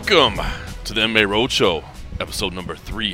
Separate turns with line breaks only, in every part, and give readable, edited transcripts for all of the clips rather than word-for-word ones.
Welcome to the MMA Roadshow, episode number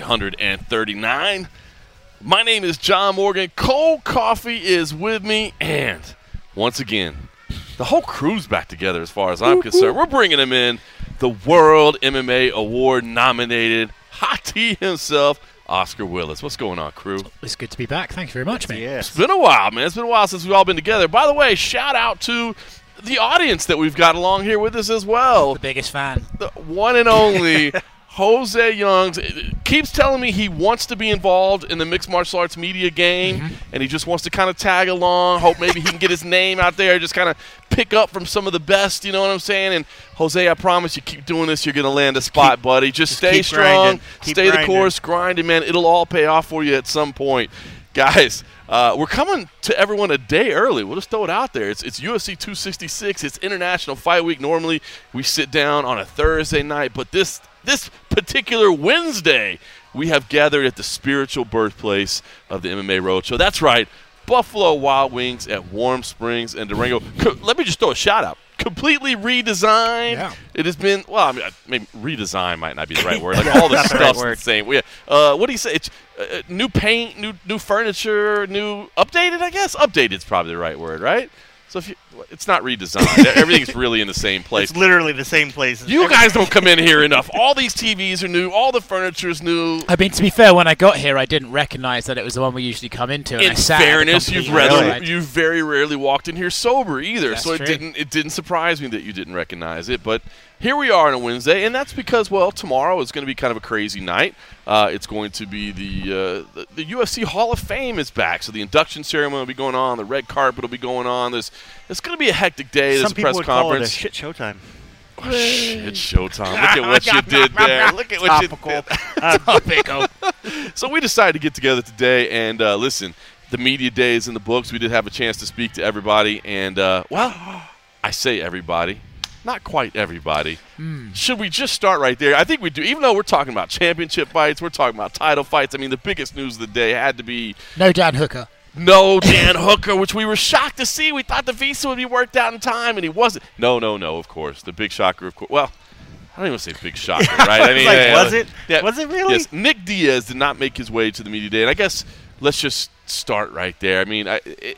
339. My name is John Morgan. Cold Coffee is with me, and once again, the whole crew's back together as far as I'm concerned. We're bringing him in, the World MMA Award-nominated Hottie himself, Oscar Willis. What's going on, crew?
It's good to be back. Thank you very much, man.
Yes. It's been a while, man. It's been a while since we've all been together. By the way, shout out to the audience that we've got along here with us as well.
The biggest fan.
The one and only Jose Youngs keeps telling me he wants to be involved in the mixed martial arts media game, and he just wants to kind of tag along, hope maybe he can get his name out there, just kind of pick up from some of the best, you know what I'm saying? And, Jose, I promise you keep doing this, you're going to land a spot, buddy. Just stay strong, stay the course, grinding, man. It'll all pay off for you at some point. Guys, we're coming to everyone a day early. We'll just throw it out there. It's UFC 266. It's International Fight Week. Normally we sit down on a Thursday night, but this particular Wednesday, we have gathered at the spiritual birthplace of the MMA Roadshow. That's right, Buffalo Wild Wings at Warm Springs and Durango. Let me just throw a shout-out. Completely redesigned. Yeah. It has been, well, I mean, maybe redesign might not be the right word. Like all the stuff's the same. What do you say? It's new paint, new furniture, new updated, I guess? Updated is probably the right word, right? So it's not redesigned. Everything's really in the same place.
It's literally the same place.
You guys don't come in here enough. All these TVs are new. All the furniture is new.
I mean, to be fair, when I got here, I didn't recognize that it was the one we usually come into. And
in fairness, you very rarely walked in here sober either.
That's
so
true.
It didn't surprise me that you didn't recognize it. But here we are on a Wednesday, and that's because, well, tomorrow is going to be kind of a crazy night. It's going to be the UFC Hall of Fame is back, so the induction ceremony will be going on. The red carpet will be going on. It's going to be a hectic day. There's a press conference.
Call it a shit showtime.
Oh, shit showtime. Look at what you did there. Look at what you did.
Topical.
So we decided to get together today and listen. The media day is in the books. We did have a chance to speak to everybody, and well, I say everybody. Not quite everybody. Should we just start right there? I think we do. Even though we're talking about championship fights, we're talking about title fights. I mean, the biggest news of the day had to be
no Dan Hooker.
No Dan Hooker, which we were shocked to see. We thought the visa would be worked out in time, and he wasn't. No, of course. The big shocker, of course. Well, I don't even say big shocker, right? I mean,
was it? Yeah. Was it really?
Yes. Nick Diaz did not make his way to the media day, and I guess let's just start right there. I mean,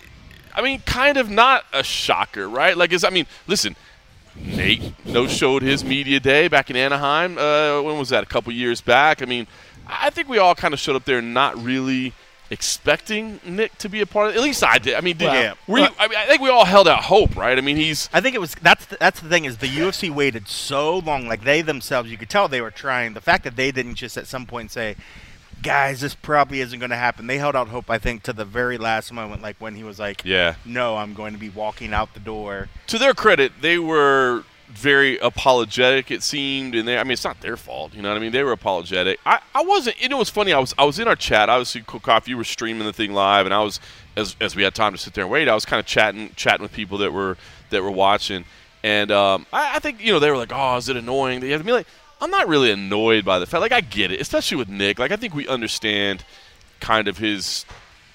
kind of not a shocker, right? Listen. Nate no-showed his media day back in Anaheim. When was that? A couple years back. I mean, I think we all kind of showed up there not really expecting Nick to be a part of it. At least I did. I mean, I think we all held out hope, right? I mean,
I think it was. That's the thing is the UFC waited so long. Like they themselves, you could tell they were trying. The fact that they didn't just at some point say, guys, this probably isn't going to happen. They held out hope, I think, to the very last moment, like when he was like, no, I'm going to be walking out the door.
To their credit, they were very apologetic, it seemed. And it's not their fault. You know what I mean? They were apologetic. I wasn't. It was funny. I was in our chat. Obviously, Cook, you were streaming the thing live, and I was, as we had time to sit there and wait, I was kind of chatting with people that were watching. And I think, they were like, oh, is it annoying? They have to be like, I'm not really annoyed by the fact. Like, I get it, especially with Nick. Like, I think we understand kind of his,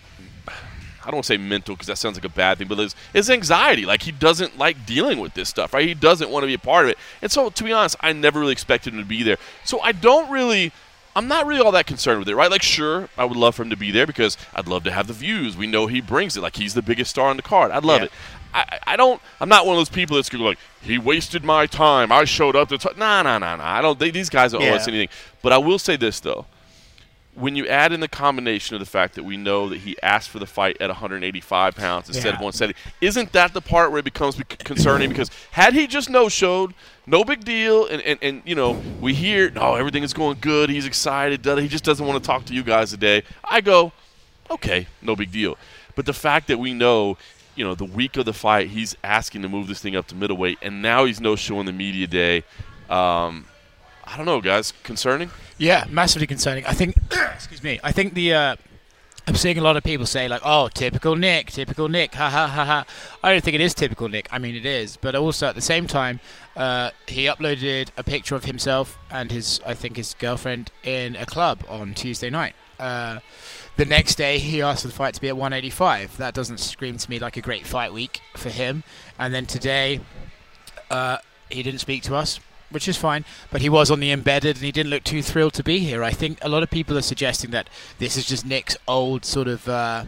I don't want to say mental because that sounds like a bad thing, but his anxiety. Like, he doesn't like dealing with this stuff, right? He doesn't want to be a part of it. And so, to be honest, I never really expected him to be there. So I'm not really all that concerned with it, right? Like, sure, I would love for him to be there because I'd love to have the views. We know he brings it. Like, he's the biggest star on the card. I'd love it. I'm not one of those people that's going to be like, he wasted my time. I showed up to Nah. These guys don't owe us anything. But I will say this, though. When you add in the combination of the fact that we know that he asked for the fight at 185 pounds instead of 170, isn't that the part where it becomes concerning? Because had he just no-showed, no big deal, and we hear, everything is going good, he's excited, he just doesn't want to talk to you guys today, I go, okay, no big deal. But the fact that we know, the week of the fight, he's asking to move this thing up to middleweight, and now he's no-showing the media day, I don't know, guys, concerning?
Yeah, massively concerning. I think, excuse me, I'm seeing a lot of people say, like, oh, typical Nick, ha, ha, ha, ha. I don't think it is typical Nick. I mean, it is. But also, at the same time, he uploaded a picture of himself and his girlfriend in a club on Tuesday night. The next day, he asked for the fight to be at 185. That doesn't scream to me like a great fight week for him. And then today, he didn't speak to us. which is fine. But he was on the embedded, and he didn't look too thrilled to be here. I think a lot of people are suggesting that this is just Nick's old sort of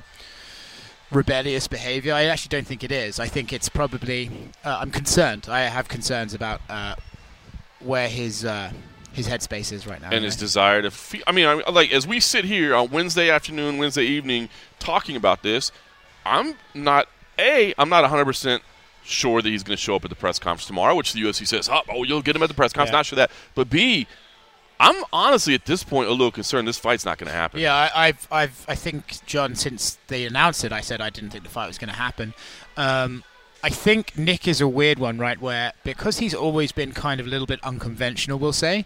rebellious behaviour. I actually don't think it is. I think it's probably. I'm concerned. I have concerns about where his headspace is right now.
And his desire to feel. I mean, like, as we sit here on Wednesday afternoon, Wednesday evening, talking about this, I'm not 100% sure that he's going to show up at the press conference tomorrow, which the UFC says, oh, you'll get him at the press conference. Not sure that. But B, I'm honestly at this point a little concerned this fight's not going to happen.
Yeah, I think, John, since they announced it, I said I didn't think the fight was going to happen. I think Nick is a weird one, right, where because he's always been kind of a little bit unconventional, we'll say,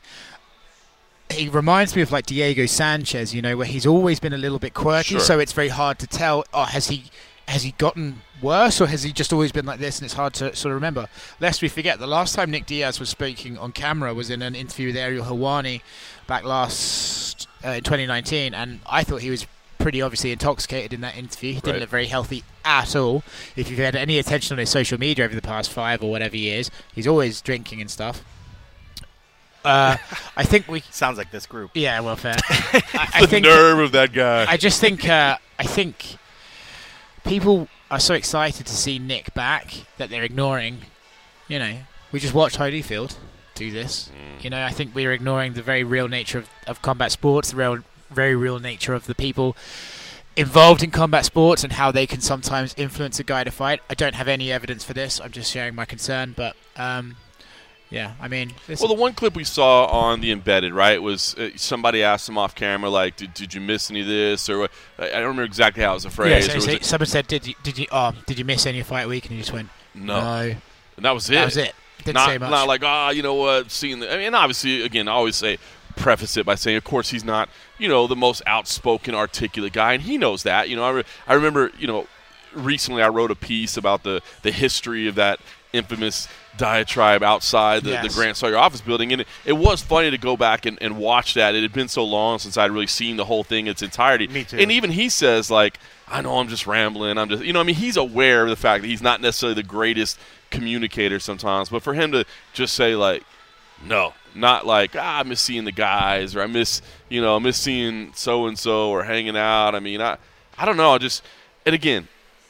he reminds me of like Diego Sanchez, you know, where he's always been a little bit quirky, so it's very hard to tell, has he gotten worse, or has he just always been like this, and it's hard to sort of remember. Lest we forget, the last time Nick Diaz was speaking on camera was in an interview with Ariel Helwani back in 2019, and I thought he was pretty obviously intoxicated in that interview. He didn't look very healthy at all. If you've had any attention on his social media over the past 5 or whatever years, he's always drinking and stuff. I think we
sounds like this group.
Yeah, well, fair. I think
nerve of that guy.
I just think I think people are so excited to see Nick back that they're ignoring. You know, we just watched Holyfield do this. You know, I think we're ignoring the very real nature of combat sports, the very real nature of the people involved in combat sports and how they can sometimes influence a guy to fight. I don't have any evidence for this. I'm just sharing my concern, but yeah, I mean...
Well, the one clip we saw on the embedded, right, was somebody asked him off camera, like, did you miss any of this? Or I don't remember exactly how it was the phrase.
Yeah, someone said, did you miss any fight week? And he just went, no.
And that was it.
That was it. Didn't say much.
Not like, you know what, seeing the... I mean, obviously, again, I always say... preface it by saying, of course, he's not, you know, the most outspoken, articulate guy, and he knows that. You know, I remember, you know, recently I wrote a piece about the history of that infamous diatribe outside the Grant Sawyer office building, and it was funny to go back and watch that. It had been so long since I'd really seen the whole thing in its entirety.
Me too.
And even he says, like, I know I'm just rambling. I'm just, you know, I mean, he's aware of the fact that he's not necessarily the greatest communicator sometimes, but for him to just say, like, no, not like, I miss seeing the guys, or I miss seeing so-and-so or hanging out. I mean, I don't know. And again,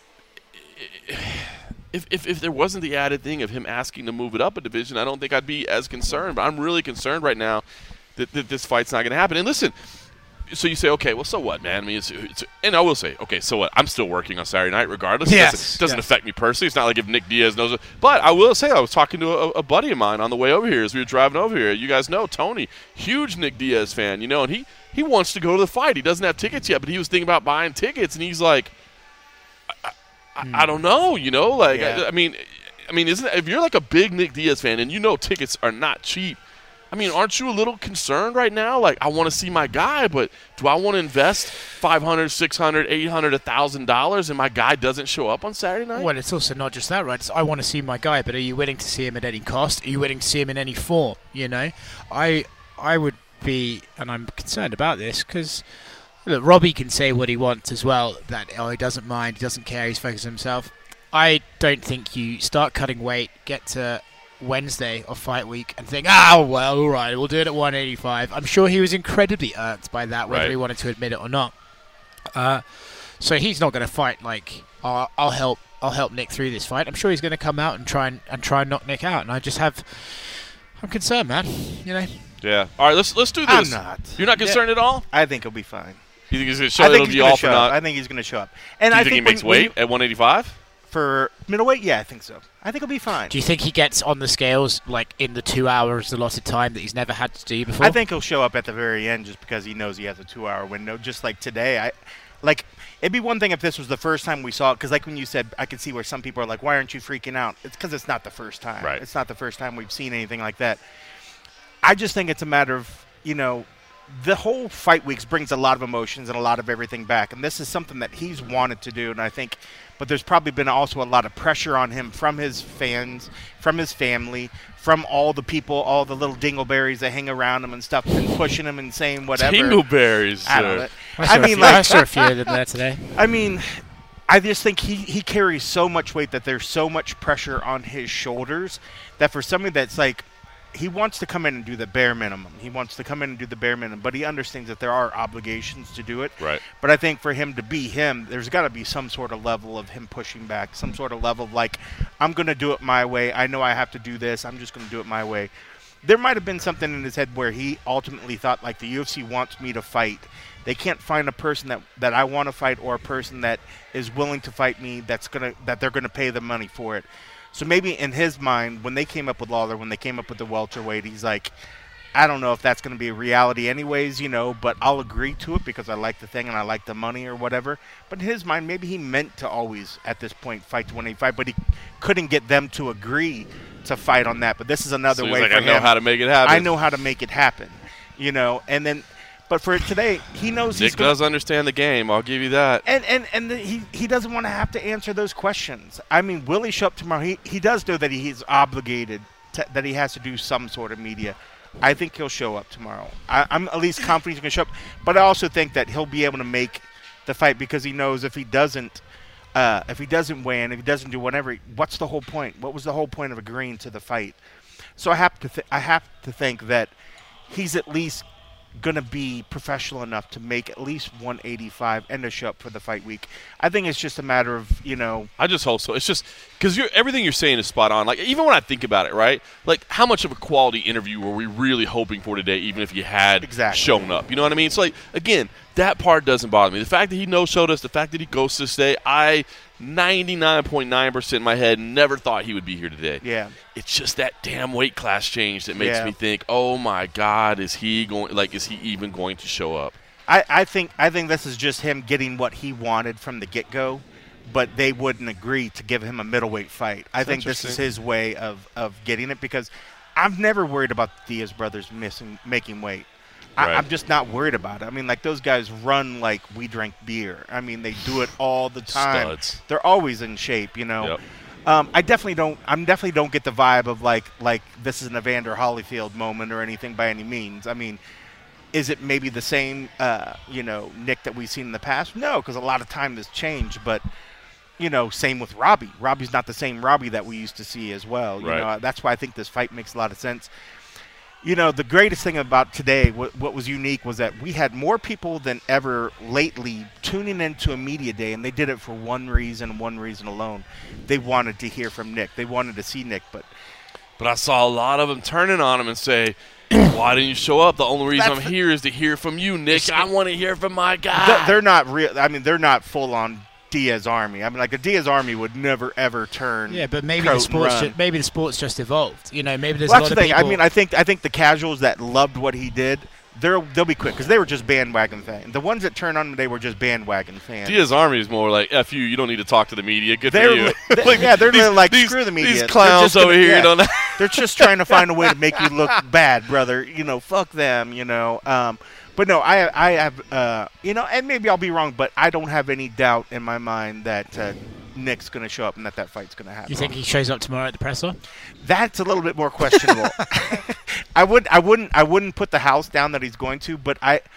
if there wasn't the added thing of him asking to move it up a division, I don't think I'd be as concerned. But I'm really concerned right now that this fight's not going to happen. And listen, so you say, okay, well, so what, man? I mean, and I will say, okay, so what? I'm still working on Saturday night regardless. It doesn't affect me personally. It's not like if Nick Diaz knows it. But I will say, I was talking to a buddy of mine on the way over here as we were driving over here. You guys know Tony, huge Nick Diaz fan, you know, and he wants to go to the fight. He doesn't have tickets yet, but he was thinking about buying tickets, and he's like, I don't know, you know, like, I mean, isn't if you're like a big Nick Diaz fan and you know tickets are not cheap, I mean, aren't you a little concerned right now? Like, I want to see my guy, but do I want to invest $500, $600, $800, $1,000 and my guy doesn't show up on Saturday night?
Well, it's also not just that, right? It's, I want to see my guy, but are you willing to see him at any cost? Are you willing to see him in any form? You know, I would be, and I'm concerned about this because, look, Robbie can say what he wants as well. That he doesn't mind, he doesn't care, he's focused on himself. I don't think you start cutting weight, get to Wednesday of fight week and think, well, all right, we'll do it at 185. I'm sure he was incredibly irked by that, whether he wanted to admit it or not. So he's not going to fight like, I'll help Nick through this fight. I'm sure he's going to come out and try and knock Nick out. And I'm concerned, man. You know.
Yeah. All right, let's do this.
I'm not.
You're not concerned at all?
I think he'll be fine.
You think he's going to show it'll be off or not?
I think he's going to show up. And
do you
I
think he makes weight at 185?
For middleweight, yeah, I think so. I think he'll be fine.
Do you think he gets on the scales like in the 2 hours allotted time that he's never had to do before?
I think he'll show up at the very end just because he knows he has a 2-hour window. Just like today, it'd be one thing if this was the first time we saw it, because like when you said, I could see where some people are like, why aren't you freaking out? It's because it's not the first time.
Right.
It's not the first time we've seen anything like that. I just think it's a matter of, you know, the whole fight weeks brings a lot of emotions and a lot of everything back, and this is something that he's wanted to do, and I think, but there's probably been also a lot of pressure on him from his fans, from his family, from all the people, all the little dingleberries that hang around him and stuff, and pushing him and saying whatever.
Dingleberries.
I saw a few of them there today.
I mean, I just think he carries so much weight that there's so much pressure on his shoulders that for somebody that's like, he wants to come in and do the bare minimum. He wants to come in and do the bare minimum, but he understands that there are obligations to do it.
Right.
But I think for him to be him, there's got to be some sort of level of him pushing back, some sort of level of like, I'm going to do it my way. I know I have to do this. I'm just going to do it my way. There might have been something in his head where he ultimately thought, like, the UFC wants me to fight. They can't find a person that I want to fight or a person that is willing to fight me that they're going to pay the money for it. So maybe in his mind, when they came up with Lawler, when they came up with the welterweight, he's like, I don't know if that's going to be a reality anyways, but I'll agree to it because I like the thing and I like the money or whatever. But in his mind, maybe he meant to always, at this point, fight to 185, but he couldn't get them to agree to fight on that. But this is another way
like,
for
I know
him.
how to make it happen.
I know how to make it happen, and then, but for today, he knows
Nick does understand the game. I'll give you that.
And he doesn't want to have to answer those questions. I mean, will he show up tomorrow? He does know that he's obligated that he has to do some sort of media. I think he'll show up tomorrow. I'm at least confident he's going to show up. But I also think that he'll be able to make the fight because he knows if he doesn't weigh in, if he doesn't do whatever, what's the whole point? What was the whole point of agreeing to the fight? So I have to think that he's at least going to be professional enough to make at least 185 and to show up for the fight week. I think it's just a matter of,
I just hope so. It's just because everything you're saying is spot on. Like, even when I think about it, right? Like, how much of a quality interview were we really hoping for today, even if you had shown up? You know what I mean? It's like, again, that part doesn't bother me. The fact that he no-showed us, the fact that he goes to stay, I 99.9% in my head never thought he would be here today.
Yeah.
It's just that damn weight class change that makes me think, oh my God, is he even going to show up?
I think this is just him getting what he wanted from the get-go, but they wouldn't agree to give him a middleweight fight. I think this is his way of getting it because I'm never worried about the Diaz brothers making weight.
Right.
I'm just not worried about it. I mean, like, those guys run like we drink beer. I mean, they do it all the time.
Studs.
They're always in shape,
Yep.
I definitely don't get the vibe of like this is an Evander Holyfield moment or anything by any means. I mean, is it maybe the same Nick that we've seen in the past? No, because a lot of time has changed. But same with Robbie. Robbie's not the same Robbie that we used to see as well.
Right.
That's why I think this fight makes a lot of sense. The greatest thing about today, what was unique, was that we had more people than ever lately tuning into a media day, and they did it for one reason alone. They wanted to hear from Nick. They wanted to see Nick. But
I saw a lot of them turning on him and say, why didn't you show up? The only reason I'm here is to hear from you, Nick. I want to hear from my guy.
They're not real. I mean, they're not full-on Diaz Army. I mean, like, the Diaz Army would never ever turn.
Yeah, but maybe the sport's just evolved. Maybe there's
a
lot of people.
I mean, I think the casuals that loved what he did, they'll be quick because they were just bandwagon fans. The ones that turned on him, they were just bandwagon fans.
Diaz Army is more like, F you don't need to talk to the media. Good for you.
They're like, screw the media.
These clowns over here don't know.
They're just trying to find a way to make you look bad, brother. Fuck them. But no, I have, and maybe I'll be wrong, but I don't have any doubt in my mind that Nick's going to show up and that fight's going to happen.
You think he shows up tomorrow at the presser?
That's a little bit more questionable. I wouldn't put the house down that he's going to, but I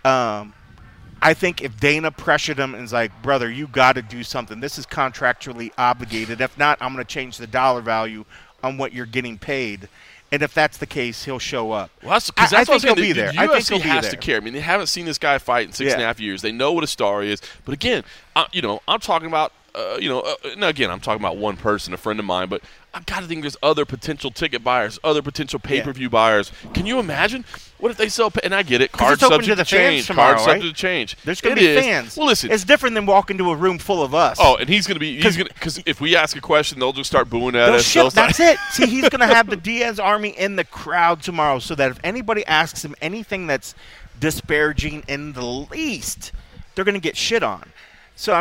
think if Dana pressured him and is like, brother, you got to do something. This is contractually obligated. If not, I'm going to change the dollar value on what you're getting paid. And if that's the case, he'll show up.
Well, I think
he'll be there.
The UFC has to care. I mean, they haven't seen this guy fight in 6.5 years. They know what a star is. But again, I'm talking about, now again, I'm talking about one person, a friend of mine. But I've got to think there's other potential ticket buyers, other potential pay-per-view buyers. Can you imagine? What if they sell? And I get it. Cards subject to change.
Tomorrow,
cards subject to change.
There's going to be fans.
Well, listen.
It's different than walking to a room full of us.
Oh, and he's going to be because if we ask a question, they'll just start booing at us.
That's it. See, he's going to have the Diaz Army in the crowd tomorrow, so that if anybody asks him anything that's disparaging in the least, they're going to get shit on. So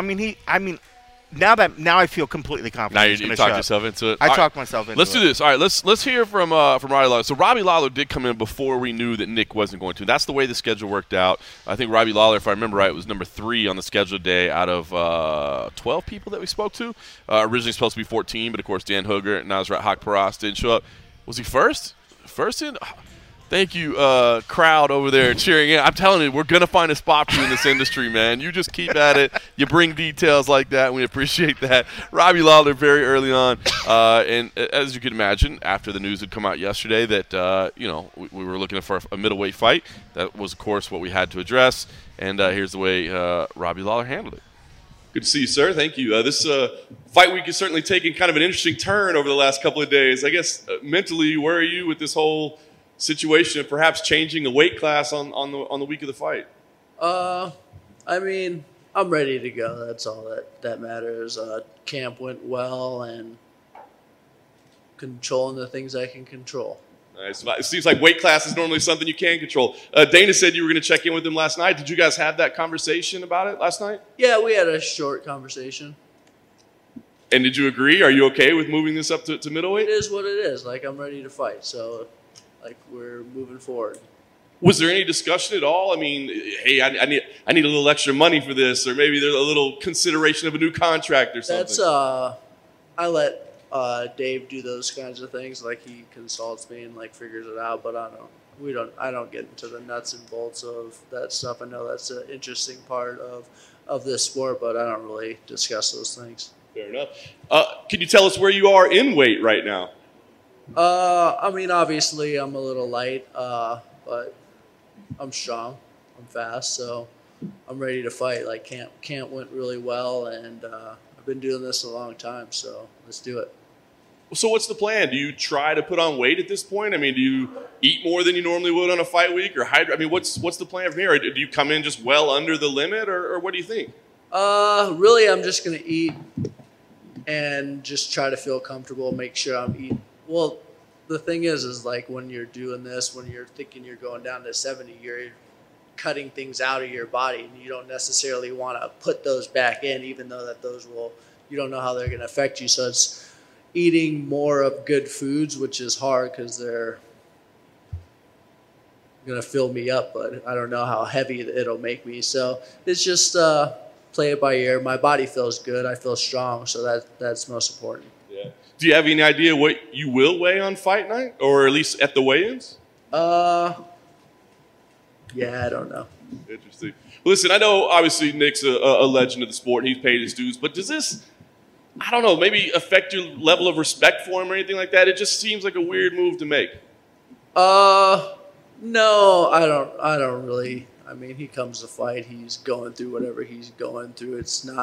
now I feel completely confident.
Now you talked yourself into it.
I talked myself into it.
Let's do this. All right, let's hear from Robbie Lawler. So Robbie Lawler did come in before we knew that Nick wasn't going to. That's the way the schedule worked out. I think Robbie Lawler, if I remember right, was number 3 on the schedule day out of 12 people that we spoke to. Originally supposed to be 14, but of course Dan Hooger and Nasrat Haqparast didn't show up. Was he first? First in? Thank you, crowd over there cheering in. I'm telling you, we're going to find a spot for you in this industry, man. You just keep at it. You bring details like that, and we appreciate that. Robbie Lawler very early on. And as you can imagine, after the news had come out yesterday that, we were looking for a middleweight fight, that was, of course, what we had to address. And here's the way Robbie Lawler handled it.
Good to see you, sir. Thank you. This fight week has certainly taken kind of an interesting turn over the last couple of days. I guess mentally, where are you with this whole situation of perhaps changing a weight class on the week of the fight?
I mean, I'm ready to go. That's all that matters. Camp went well, and controlling the things I can control.
Nice. It seems like weight class is normally something you can control. Dana said you were going to check in with him last night. Did you guys have that conversation about it last night?
Yeah, we had a short conversation.
And did you agree? Are you okay with moving this up to middleweight?
It is what it is. Like, I'm ready to fight, so like we're moving forward.
Was there any discussion at all? I mean, hey, I need a little extra money for this, or maybe there's a little consideration of a new contract or something.
That's I let Dave do those kinds of things. Like, he consults me and like figures it out, but I don't get into the nuts and bolts of that stuff. I know that's an interesting part of this sport, but I don't really discuss those things.
Fair enough. Can you tell us where you are in weight right now?
I mean, obviously I'm a little light, but I'm strong. I'm fast, so I'm ready to fight. Like, camp went really well, and I've been doing this a long time, so let's do it.
So what's the plan? Do you try to put on weight at this point? I mean, do you eat more than you normally would on a fight week, or hydrate? I mean, what's the plan from here? Or do you come in just well under the limit, or what do you think?
Really, I'm just gonna eat and just try to feel comfortable. Make sure I'm eating. Well, the thing is like when you're doing this, when you're thinking you're going down to 70, you're cutting things out of your body, and you don't necessarily want to put those back in, even though that you don't know how they're going to affect you. So it's eating more of good foods, which is hard because they're going to fill me up, but I don't know how heavy it'll make me. So it's just play it by ear. My body feels good. I feel strong, so that's most important.
Yeah. Do you have any idea what you will weigh on fight night, or at least at the weigh-ins?
Yeah, I don't know.
Interesting. Listen, I know obviously Nick's a legend of the sport, and he's paid his dues, but does this, I don't know, maybe affect your level of respect for him or anything like that? It just seems like a weird move to make.
No, I don't really. I mean, he comes to fight. He's going through whatever he's going through.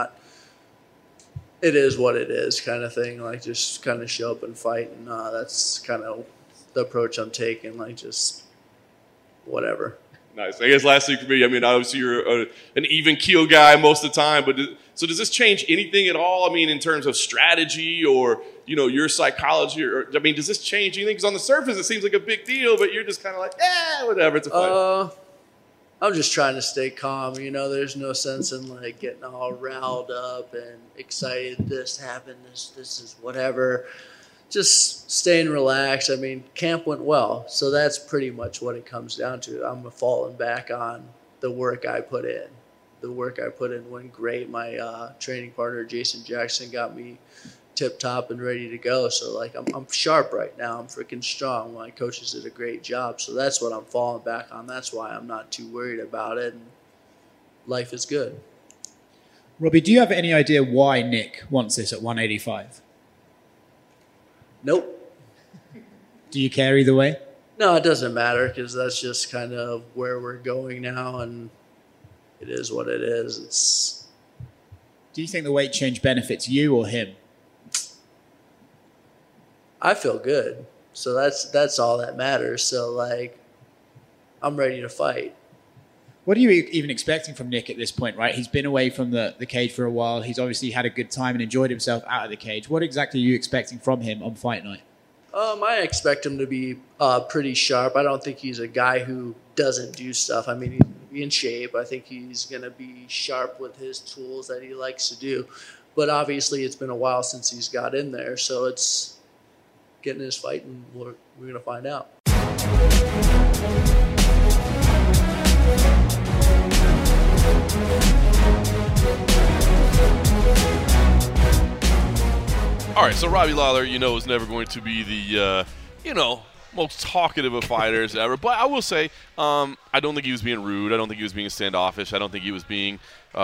It is what it is kind of thing. Like, just kind of show up and fight. And that's kind of the approach I'm taking. Like, just whatever.
Nice. I guess last thing for me, I mean, obviously you're an even keel guy most of the time, but so does this change anything at all? I mean, in terms of strategy or, your psychology, or I mean, does this change anything? Because on the surface it seems like a big deal, but you're just kind of like, whatever, it's a fight.
I'm just trying to stay calm. There's no sense in like getting all riled up and excited. This happened. This is whatever. Just staying relaxed. I mean, camp went well, so that's pretty much what it comes down to. I'm falling back on the work I put in. The work I put in went great. My training partner, Jason Jackson, got me tip-top and ready to go. So, like, I'm sharp right now. I'm freaking strong. My coaches did a great job. So that's what I'm falling back on. That's why I'm not too worried about it. And life is good.
Robbie, do you have any idea why Nick wants this at 185?
Nope.
Do you care either way?
No, it doesn't matter because that's just kind of where we're going now, and it is what it is.
Do you think the weight change benefits you or him?
I feel good, so that's all that matters. So, like, I'm ready to fight.
What are you even expecting from Nick at this point, right? He's been away from the cage for a while. He's obviously had a good time and enjoyed himself out of the cage. What exactly are you expecting from him on fight night?
I expect him to be pretty sharp. I don't think he's a guy who doesn't do stuff. I mean, he's in shape. I think he's going to be sharp with his tools that he likes to do. But obviously it's been a while since he's got in there, so it's getting his fight, and we're going to find out.
All right, so Robbie Lawler, is never going to be the, most talkative of fighters ever. But I will say, I don't think he was being rude. I don't think he was being standoffish. I don't think he was being,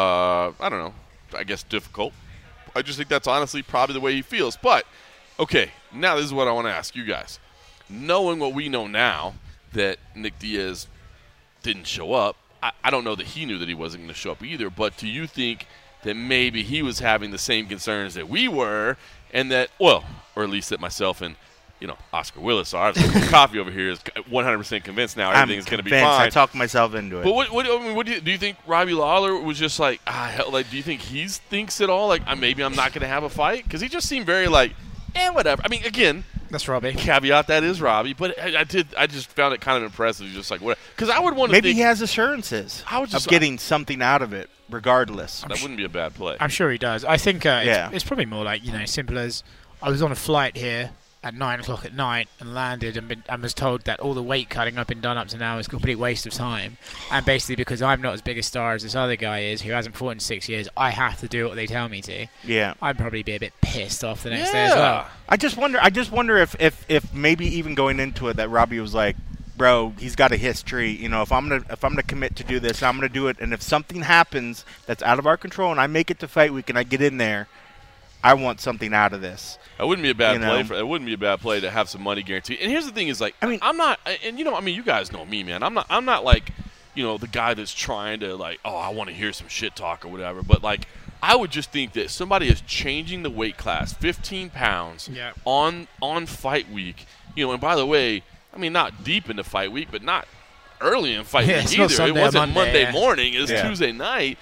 I don't know, I guess difficult. I just think that's honestly probably the way he feels. But, okay, now this is what I want to ask you guys. Knowing what we know now, that Nick Diaz didn't show up, I don't know that he knew that he wasn't going to show up either, but do you think that maybe he was having the same concerns that we were, and that, well, or at least that myself and, Oscar Willis, our coffee over here, is 100% convinced now everything's going to be fine.
I talked myself into it.
But what do you think Robbie Lawler was just like, hell, like, do you think he thinks at all, like, maybe I'm not going to have a fight? Because he just seemed very like, whatever. I mean, again,
that's Robbie.
Caveat, that is Robbie. But I just found it kind of impressive. He's just like, what? Because I would want to
maybe
think,
he has assurances of getting something out of it, regardless.
That wouldn't be a bad play.
I'm sure he does. I think it's probably more like, simple as I was on a flight here at 9 o'clock at night and landed and was told that all the weight cutting I've been done up to now is a complete waste of time. And basically because I'm not as big a star as this other guy is, who hasn't fought in 6 years, I have to do what they tell me to.
Yeah.
I'd probably be a bit pissed off the next day as well.
I just wonder if maybe even going into it that Robbie was like, bro, he's got a history. If I'm gonna commit to do this, I'm gonna do it. And if something happens that's out of our control and I make it to fight week and I get in there, I want something out of this.
That wouldn't be a bad play. It wouldn't be a bad play to have some money guaranteed. And here's the thing: is like, I'm not, and you guys know me, man. I'm not like, the guy that's trying to like, I want to hear some shit talk or whatever. But like, I would just think that somebody is changing the weight class, 15 pounds, on fight week. And by the way, not deep into fight week, but not early in fight week either. It wasn't Monday morning; it was Tuesday night.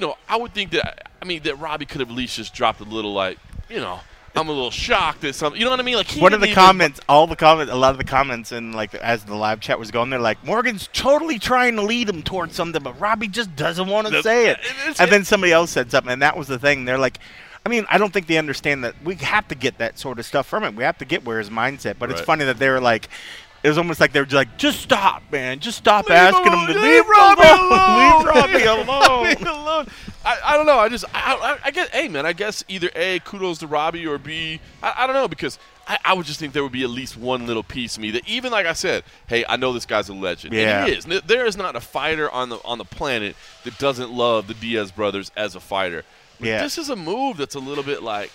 I would think that that Robbie could have at least just dropped a little like, I'm a little shocked at something. You know what I mean? Like,
one of the comments, a lot of the comments, and like as the live chat was going, they're like, Morgan's totally trying to lead him towards something, but Robbie just doesn't want to say it. And then somebody else said something, and that was the thing. They're like, I don't think they understand that we have to get that sort of stuff from him. We have to get where his mindset. But It's funny that they were like, it was almost like they were like, just stop, man. Just stop asking him to leave Robbie alone. Leave Robbie alone.
Leave me alone. I don't know. I guess, hey, man, I guess either A, kudos to Robbie, or B, I don't know, because I would just think there would be at least one little piece of me that, even like I said, hey, I know this guy's a legend.
Yeah.
And he is. There is not a fighter on the planet that doesn't love the Diaz brothers as a fighter. But this is a move that's a little bit like,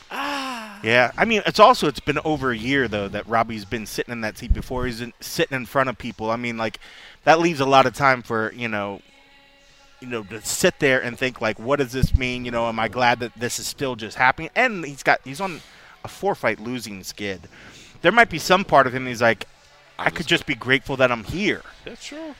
Yeah, it's been over a year, though, that Robbie's been sitting in that seat before he's sitting in front of people. That leaves a lot of time for, to sit there and think, like, what does this mean? Am I glad that this is still just happening? And he's on a 4-fight losing skid. There might be some part of him he's like, I could just be grateful that I'm here.
That's true.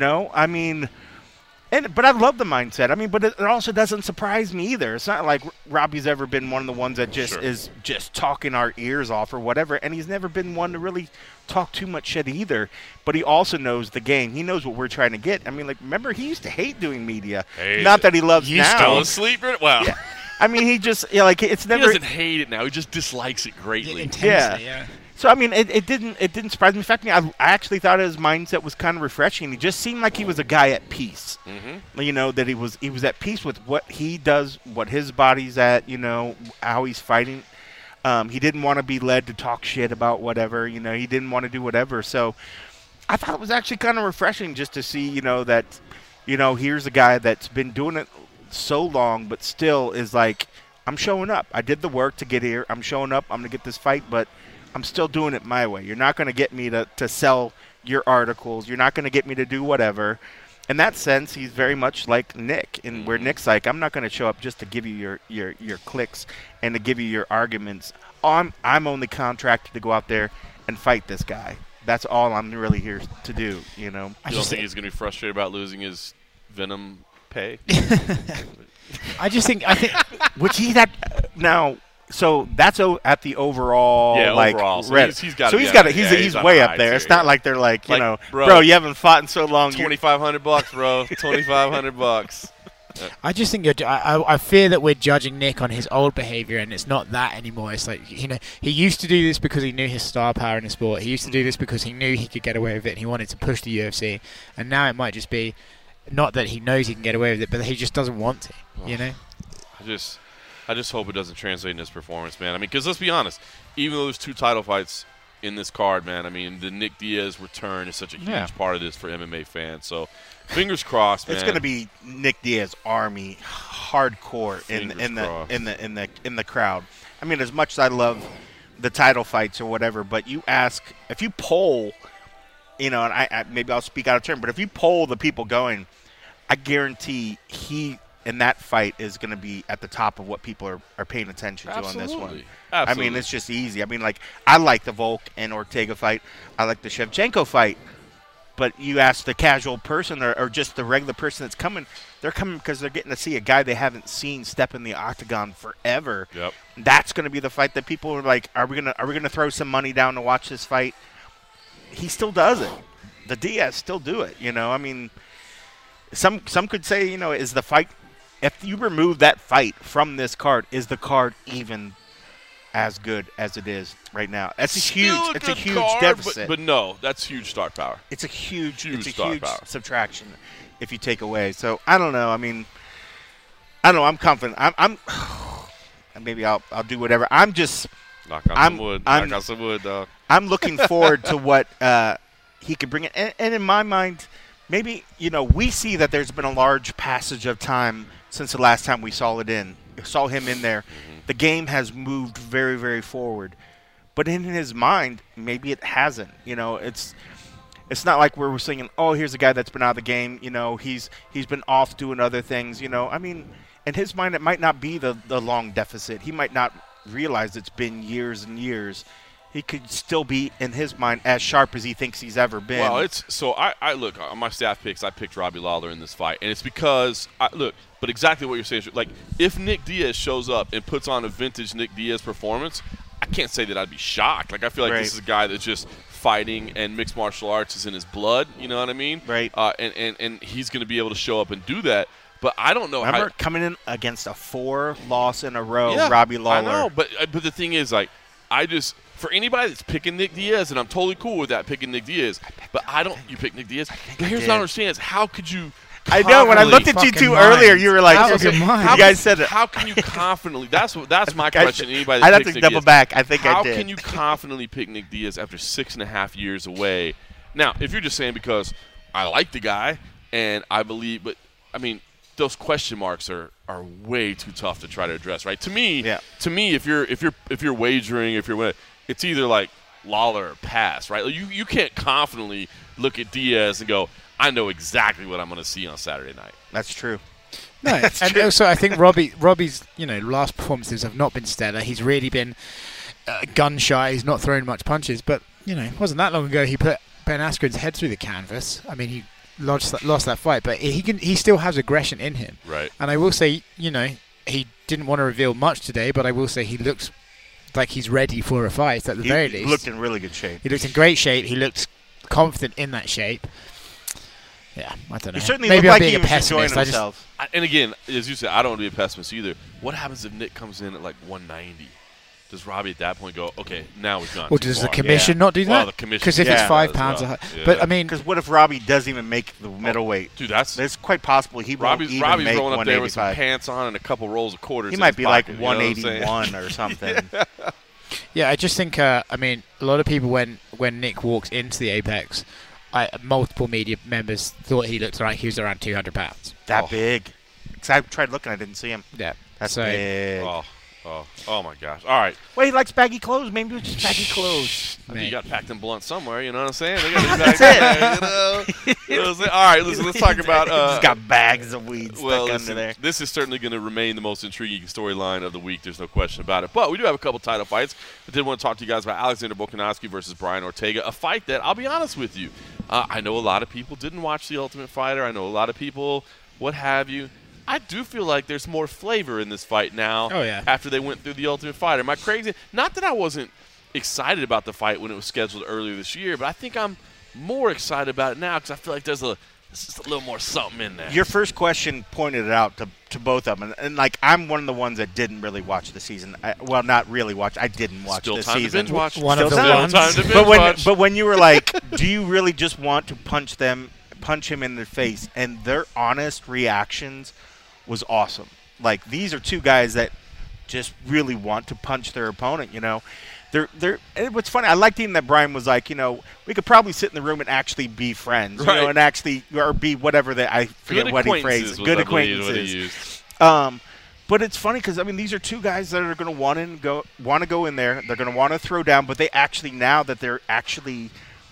But I love the mindset. But it also doesn't surprise me either. It's not like Robbie's ever been one of the ones that just is just talking our ears off or whatever, and he's never been one to really talk too much shit either. But he also knows the game. He knows what we're trying to get. Remember, he used to hate doing media. Not that he loves now.
He's still asleep. Wow.
Yeah. He just it's never.
He doesn't hate it now. He just dislikes it greatly.
Intensely, yeah.
So it didn't surprise me. In fact, I actually thought his mindset was kind of refreshing. He just seemed like he was a guy at peace. Mm-hmm. That he was at peace with what he does, what his body's at. How he's fighting. He didn't want to be led to talk shit about whatever. He didn't want to do whatever. So I thought it was actually kind of refreshing just to see that here's a guy that's been doing it so long, but still is like, I'm showing up. I did the work to get here. I'm showing up. I'm gonna get this fight, but I'm still doing it my way. You're not going to get me to sell your articles. You're not going to get me to do whatever. In that sense, he's very much like Nick, and where Nick's like, I'm not going to show up just to give you your clicks and to give you your arguments. I'm only contracted to go out there and fight this guy. That's all I'm really here to do. You don't
think he's going to be frustrated about losing his Venom pay?
I think
which he's at now. So that's at the overall,
overall. So
he's way up there. It's not like they're like, bro, you haven't fought in so long.
$2,500, bro. $2,500.
I just think I fear that we're judging Nick on his old behavior, and it's not that anymore. It's like, he used to do this because he knew his star power in the sport. He used to do this because he knew he could get away with it, and he wanted to push the UFC. And now it might just be not that he knows he can get away with it, but that he just doesn't want to. I
just hope it doesn't translate in his performance, man. Because let's be honest, even though there's 2 title fights, in this card, man. I mean, the Nick Diaz return is such a huge part of this for MMA fans. So, fingers crossed, man.
It's going to be Nick Diaz Army hardcore in the crowd. I mean, as much as I love the title fights or whatever, but if you poll, and I maybe I'll speak out of turn, but if you poll the people going, I guarantee he in that fight is going to be at the top of what people are paying attention to on this one.
Absolutely.
I mean, it's just easy. I mean, like, I like the Volk and Ortega fight. I like the Shevchenko fight. But you ask the casual person or just the regular person that's coming, they're coming because they're getting to see a guy they haven't seen step in the octagon forever.
Yep.
That's going to be the fight that people are like, are we gonna throw some money down to watch this fight? He still does it. The Diaz still do it. I mean, some could say, is the fight, if you remove that fight from this card, is the card even as good as it is right now? That's huge. It's a huge deficit.
But no, that's huge start power.
It's a huge
star power.
subtraction if you take away. So I don't know. I mean, I don't know. I'm confident. I'm maybe I'll do whatever. I'm just
knock on some wood, dog.
I'm looking forward to what he could bring in. And in my mind, maybe we see that there's been a large passage of time since the last time we saw him in there. The game has moved very, very forward. But in his mind, maybe it hasn't. It's not like we're saying, oh, here's a guy that's been out of the game. He's been off doing other things. I mean, in his mind, it might not be the long deficit. He might not realize it's been years and years. He could still be, in his mind, as sharp as he thinks he's ever been.
Well, I look, on my staff picks, I picked Robbie Lawler in this fight. And it's because, but exactly what you're saying. Like, if Nick Diaz shows up and puts on a vintage Nick Diaz performance, I can't say that I'd be shocked. Like, I feel like this is a guy that's just fighting and mixed martial arts is in his blood. You know what I mean?
Right.
And he's going to be able to show up and do that. But I don't know
Remember coming in against a 4-loss in a row, Robbie Lawler.
I know, but the thing is, like, for anybody that's picking Nick Diaz, and I'm totally cool with that, picking Nick Diaz, but you pick Nick Diaz. But here's what I understand is, how could you
I know, when I looked at you two earlier, you were like, you guys said it.
How can you confidently, that's my question, anybody
I'd
that
have
picks
to
Nick
double
Diaz.
back. I think
How
I did.
can you confidently pick Nick Diaz after 6.5 years away? Now, if you're just saying because I like the guy and I believe, but I mean, those question marks are way too tough to try to address, right? To me, if you're wagering, it's either like Lawler or pass, right? Like you can't confidently look at Diaz and go, I know exactly what I'm going to see on Saturday night.
That's true.
No, and also I think Robbie's last performances have not been stellar. He's really been gun shy. He's not throwing much punches, but it wasn't that long ago he put Ben Askren's head through the canvas. I mean, he lost that fight, but he still has aggression in him.
Right.
And I will say, he didn't want to reveal much today, but I will say he looks like he's ready for a fight at the very least.
He looked in really good shape.
He looked in great shape. He looked confident in that shape. Yeah, I don't know.
He certainly
Maybe
looked
I'm
like
being
he
a
was
pessimist.
enjoying himself.
And again, as you said, I don't want to be a pessimist either. What happens if Nick comes in at like 190? Does Robbie at that point go, okay, now we've gone
Or
too
does
far?
the commission not do that?
Well, the commission.
Because if it's 5 pounds,
well.
but I mean,
Because what if Robbie doesn't even make the middleweight?
Dude,
it's quite possible he won't
Robbie's
even make
rolling up there with some
185.
pants on and a couple rolls of quarters.
He
in
might
his
be like
pocket, you know what I'm saying?
181 or something.
yeah, I just think, I mean, a lot of people when Nick walks into the Apex, multiple media members thought he looked like he was around 200 pounds.
That big. Because I tried looking, I didn't see him.
Yeah,
That's
so,
big.
Oh my gosh! All right,
Well, he likes baggy clothes. Maybe it's just baggy clothes.
I mean, you got packed in blunt somewhere. You know what I'm saying? They got back there, you know what I'm saying? All right, listen. Let's talk about.
He's got bags of weed stuck under there.
This is certainly going to remain the most intriguing storyline of the week. There's no question about it. But we do have a couple title fights. I did want to talk to you guys about Alexander Volkanovski versus Brian Ortega, a fight that I'll be honest with you. I know a lot of people didn't watch The Ultimate Fighter. I know a lot of people, what have you. I do feel like there's more flavor in this fight now.
Oh, yeah.
After they went through The Ultimate Fighter. Am I crazy? Not that I wasn't excited about the fight when it was scheduled earlier this year, but I think I'm more excited about it now because I feel like there's just a little more something in there.
Your first question pointed it out to both of them. And like, I'm one of the ones that didn't really watch the season. Not really watch. I didn't watch
Still
the
time
season.
to binge watch.
One of the
Still
ones.
time to binge watch.
But when you were like, do you really just want to punch him in the face? And their honest reactions was awesome. Like, these are two guys that just really want to punch their opponent, And what's funny, I liked even that Brian was like, we could probably sit in the room and actually be friends,
Right.
and actually or be whatever that I forget
Good
what he
acquaintances
phrased.
was,
Good
I believe, what he
acquaintances.
used.
But it's funny because these are two guys that are going to want to go in there. They're going to want to throw down, but they actually, now that they're actually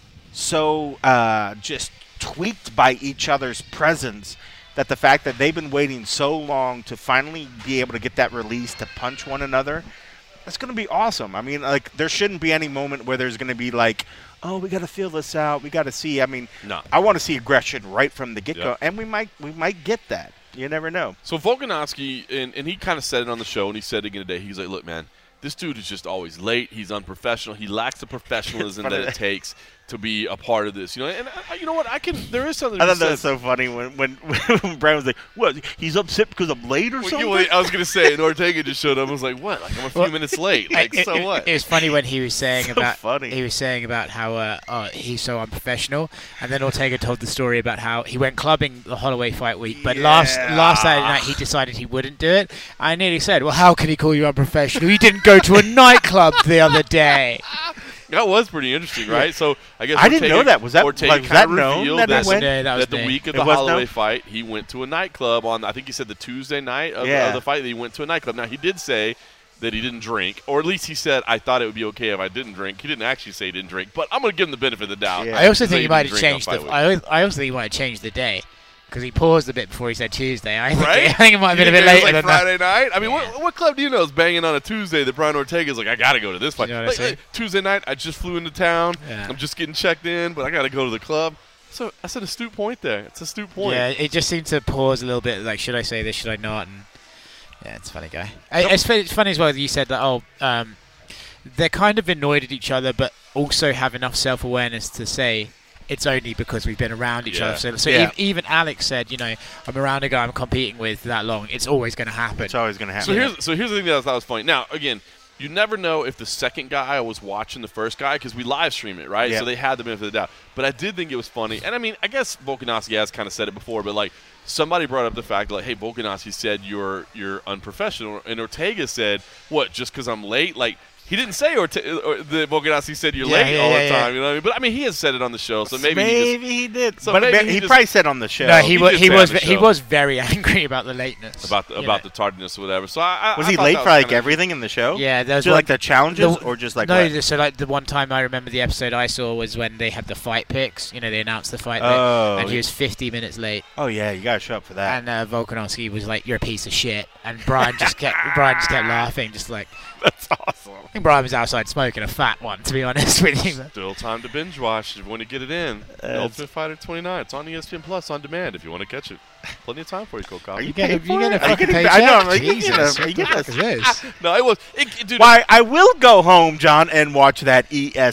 so just tweaked by each other's presence, that the fact that they've been waiting so long to finally be able to get that release to punch one another, that's going to be awesome. I mean, like, there shouldn't be any moment where there's going to be like, oh, we got to feel this out. We got to see. I mean,
No.
I want to see aggression right from the get-go,
Yep.
and we might get that. You never know.
So Volkanovski, and he kind of said it on the show, and he said it again today. He's like, look, man, this dude is just always late. He's unprofessional. He lacks the professionalism that it takes to be a part of this. And you know what? There is something to
I
be
thought that
said.
was so funny when Brian was like, "What? He's upset because I'm late or something?"
I was going to say, and Ortega just showed up and was like, what? Like, I'm a few minutes late. Like, so what?
It was funny when he was saying
So
about
funny.
he was saying about how he's so unprofessional, and then Ortega told the story about how he went clubbing the Holloway fight week, but last Saturday night he decided he wouldn't do it. I nearly said, "Well, how can he call you unprofessional? You didn't go to a nightclub the other day."
That was pretty interesting, right? So I guess
I didn't know that. Was that-
Ortega
like, was
kind
that
of
known
revealed
that he
that,
went?
Yeah, that was
that the
me.
week of
It
the
was
Holloway
known?
fight, he went to a nightclub on, I think he said the Tuesday night of the fight that he went to a nightclub. Now, he did say that he didn't drink, or at least he said, I thought it would be okay if I didn't drink. He didn't actually say he didn't drink, but I'm going to give him the benefit of the doubt.
Yeah.
I also
Say
think he
didn't
might have
drink on
changed
fight week.
I also think he might have changed the day because he paused a bit before he said Tuesday. I think,
Right?
I think it might have been a
You
bit
think it was
later
like
than that.
Friday night? I mean, what club do you know is banging on a Tuesday that Brian Ortega's like, I got to go to this fight?
You know what I'm
Like,
saying?
Tuesday night, I just flew into town.
Yeah.
I'm just getting checked in, but I got to go to the club. So that's an astute point there. It's an astute point.
Yeah, it just seemed to pause a little bit. Like, should I say this? Should I not? And yeah, it's a funny guy. It's funny as well that you said that. They're kind of annoyed at each other, but also have enough self-awareness to say it's only because we've been around each
Yeah.
other. So
Yeah.
even Alex said, I'm around a guy I'm competing with that long. It's always going to happen.
It's always going to
So
happen.
here's the thing that I thought was funny. Now, again, you never know if the second guy was watching the first guy because we live stream it, right?
Yeah.
So they had the benefit of the doubt. But I did think it was funny. And, I mean, I guess Volkanovski has kind of said it before, but, like, somebody brought up the fact, like, hey, Volkanovski said you're unprofessional. And Ortega said, what, just because I'm late? Like, he didn't say that Volkanovski said you're late all the time. You know what I mean? But, I mean, he has said it on the show, so maybe
he did.
So
But
maybe he
he
just-
probably said on the show.
No,
he
he
did say on the show.
was very angry about the lateness.
about the tardiness or whatever. So I
was
I
he
thought
late
that
for
was
like
kinda-
everything in the show?
Yeah, there was
Just like
one-
the challenges,
the-
or just like
no,
what?
so like the one time I remember the episode I saw was when they had the fight picks. They announced the fight pick,
Oh,
and he was 50 minutes late.
Oh yeah, you gotta show up for that.
And Volkanovski was like, "You're a piece of shit," and Brian just kept laughing, just like
That's awesome.
I think Brian was outside smoking a fat one, to be honest with you.
Still time to binge watch if you want to get it in. Ultimate Fighter 29. It's on ESPN Plus on demand if you want to catch it. Plenty of time for you, Cole Coffee.
Are you
getting
paid for
a
it? Are you
fucking
getting-
paycheck?
I know, are you getting
Jesus,
a- are you
what the
getting a-
fuck is this?
No, it was. Dude,
Why, I will go home, John, and watch that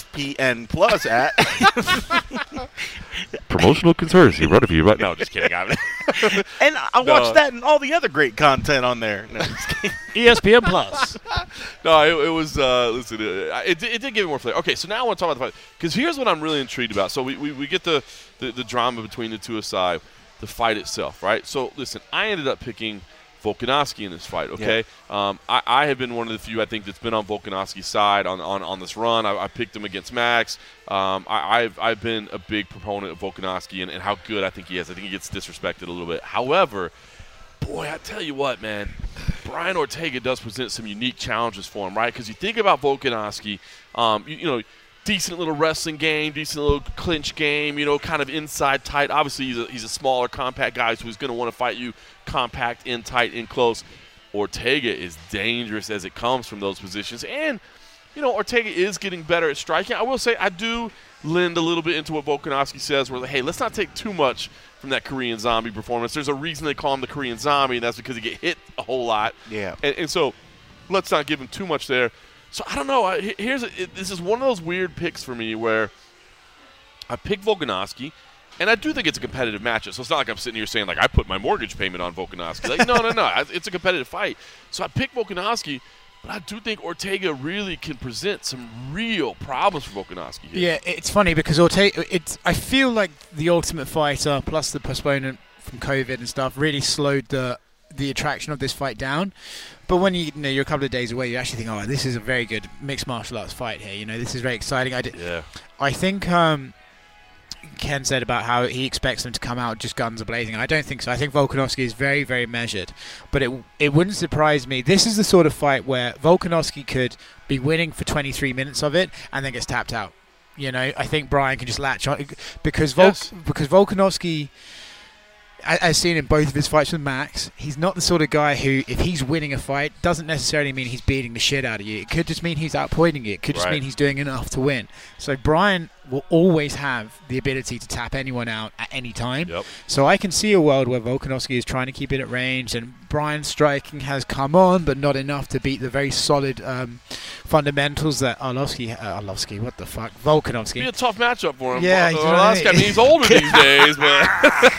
ESPN Plus at.
promotional concerns. You wrote a few, but no, just kidding.
And I'll
No.
watch that and all the other great content on there. No, just kidding.
ESPN Plus.
No, it was. Listen, it did give it more flavor. Okay, so now I want to talk about the fight because here's what I'm really intrigued about. So we get the drama between the two aside, the fight itself, right? So listen, I ended up picking Volkanovski in this fight. Okay, I have been one of the few I think that's been on Volkanovski's side on this run. I picked him against Max. I've been a big proponent of Volkanovski and how good I think he is. I think he gets disrespected a little bit. However, boy, I tell you what, man, Brian Ortega does present some unique challenges for him, right? Because you think about Volkanovski, decent little wrestling game, decent little clinch game, kind of inside tight. Obviously, he's a smaller, compact guy, so he's going to want to fight you compact, in tight, in close. Ortega is dangerous as it comes from those positions. And, Ortega is getting better at striking. I will say I do lend a little bit into what Volkanovski says, where, hey, let's not take too much from that Korean Zombie performance. There's a reason they call him the Korean Zombie, and that's because he get hit a whole lot.
Yeah.
And so let's not give him too much there. So I don't know. This is one of those weird picks for me where I pick Volkanovski, and I do think it's a competitive matchup. So it's not like I'm sitting here saying, like, I put my mortgage payment on Volkanovski. Like, no. It's a competitive fight. So I pick Volkanovski, but I do think Ortega really can present some real problems for Volkanovski here.
Yeah, it's funny because Ortega. I feel like the Ultimate Fighter plus the postponement from COVID and stuff really slowed the the attraction of this fight down. But when you're a couple of days away, you actually think, oh, this is a very good mixed martial arts fight here. This is very exciting. I think Ken said about how he expects them to come out just guns a-blazing. I don't think so. I think Volkanovski is very, very measured. But it wouldn't surprise me. This is the sort of fight where Volkanovski could be winning for 23 minutes of it and then gets tapped out. I think Brian can just latch on because Volkanovski, as seen in both of his fights with Max, he's not the sort of guy who, if he's winning a fight, doesn't necessarily mean he's beating the shit out of you. It could just mean he's outpointing you. It could just mean he's doing enough to win. So Brian will always have the ability to tap anyone out at any time.
Yep.
So I can see a world where Volkanovski is trying to keep it at range, and Brian's striking has come on, but not enough to beat the very solid fundamentals that Volkanovski, what the fuck? Volkanovski.
Be a tough matchup for him.
Yeah,
I mean, he's older these days, but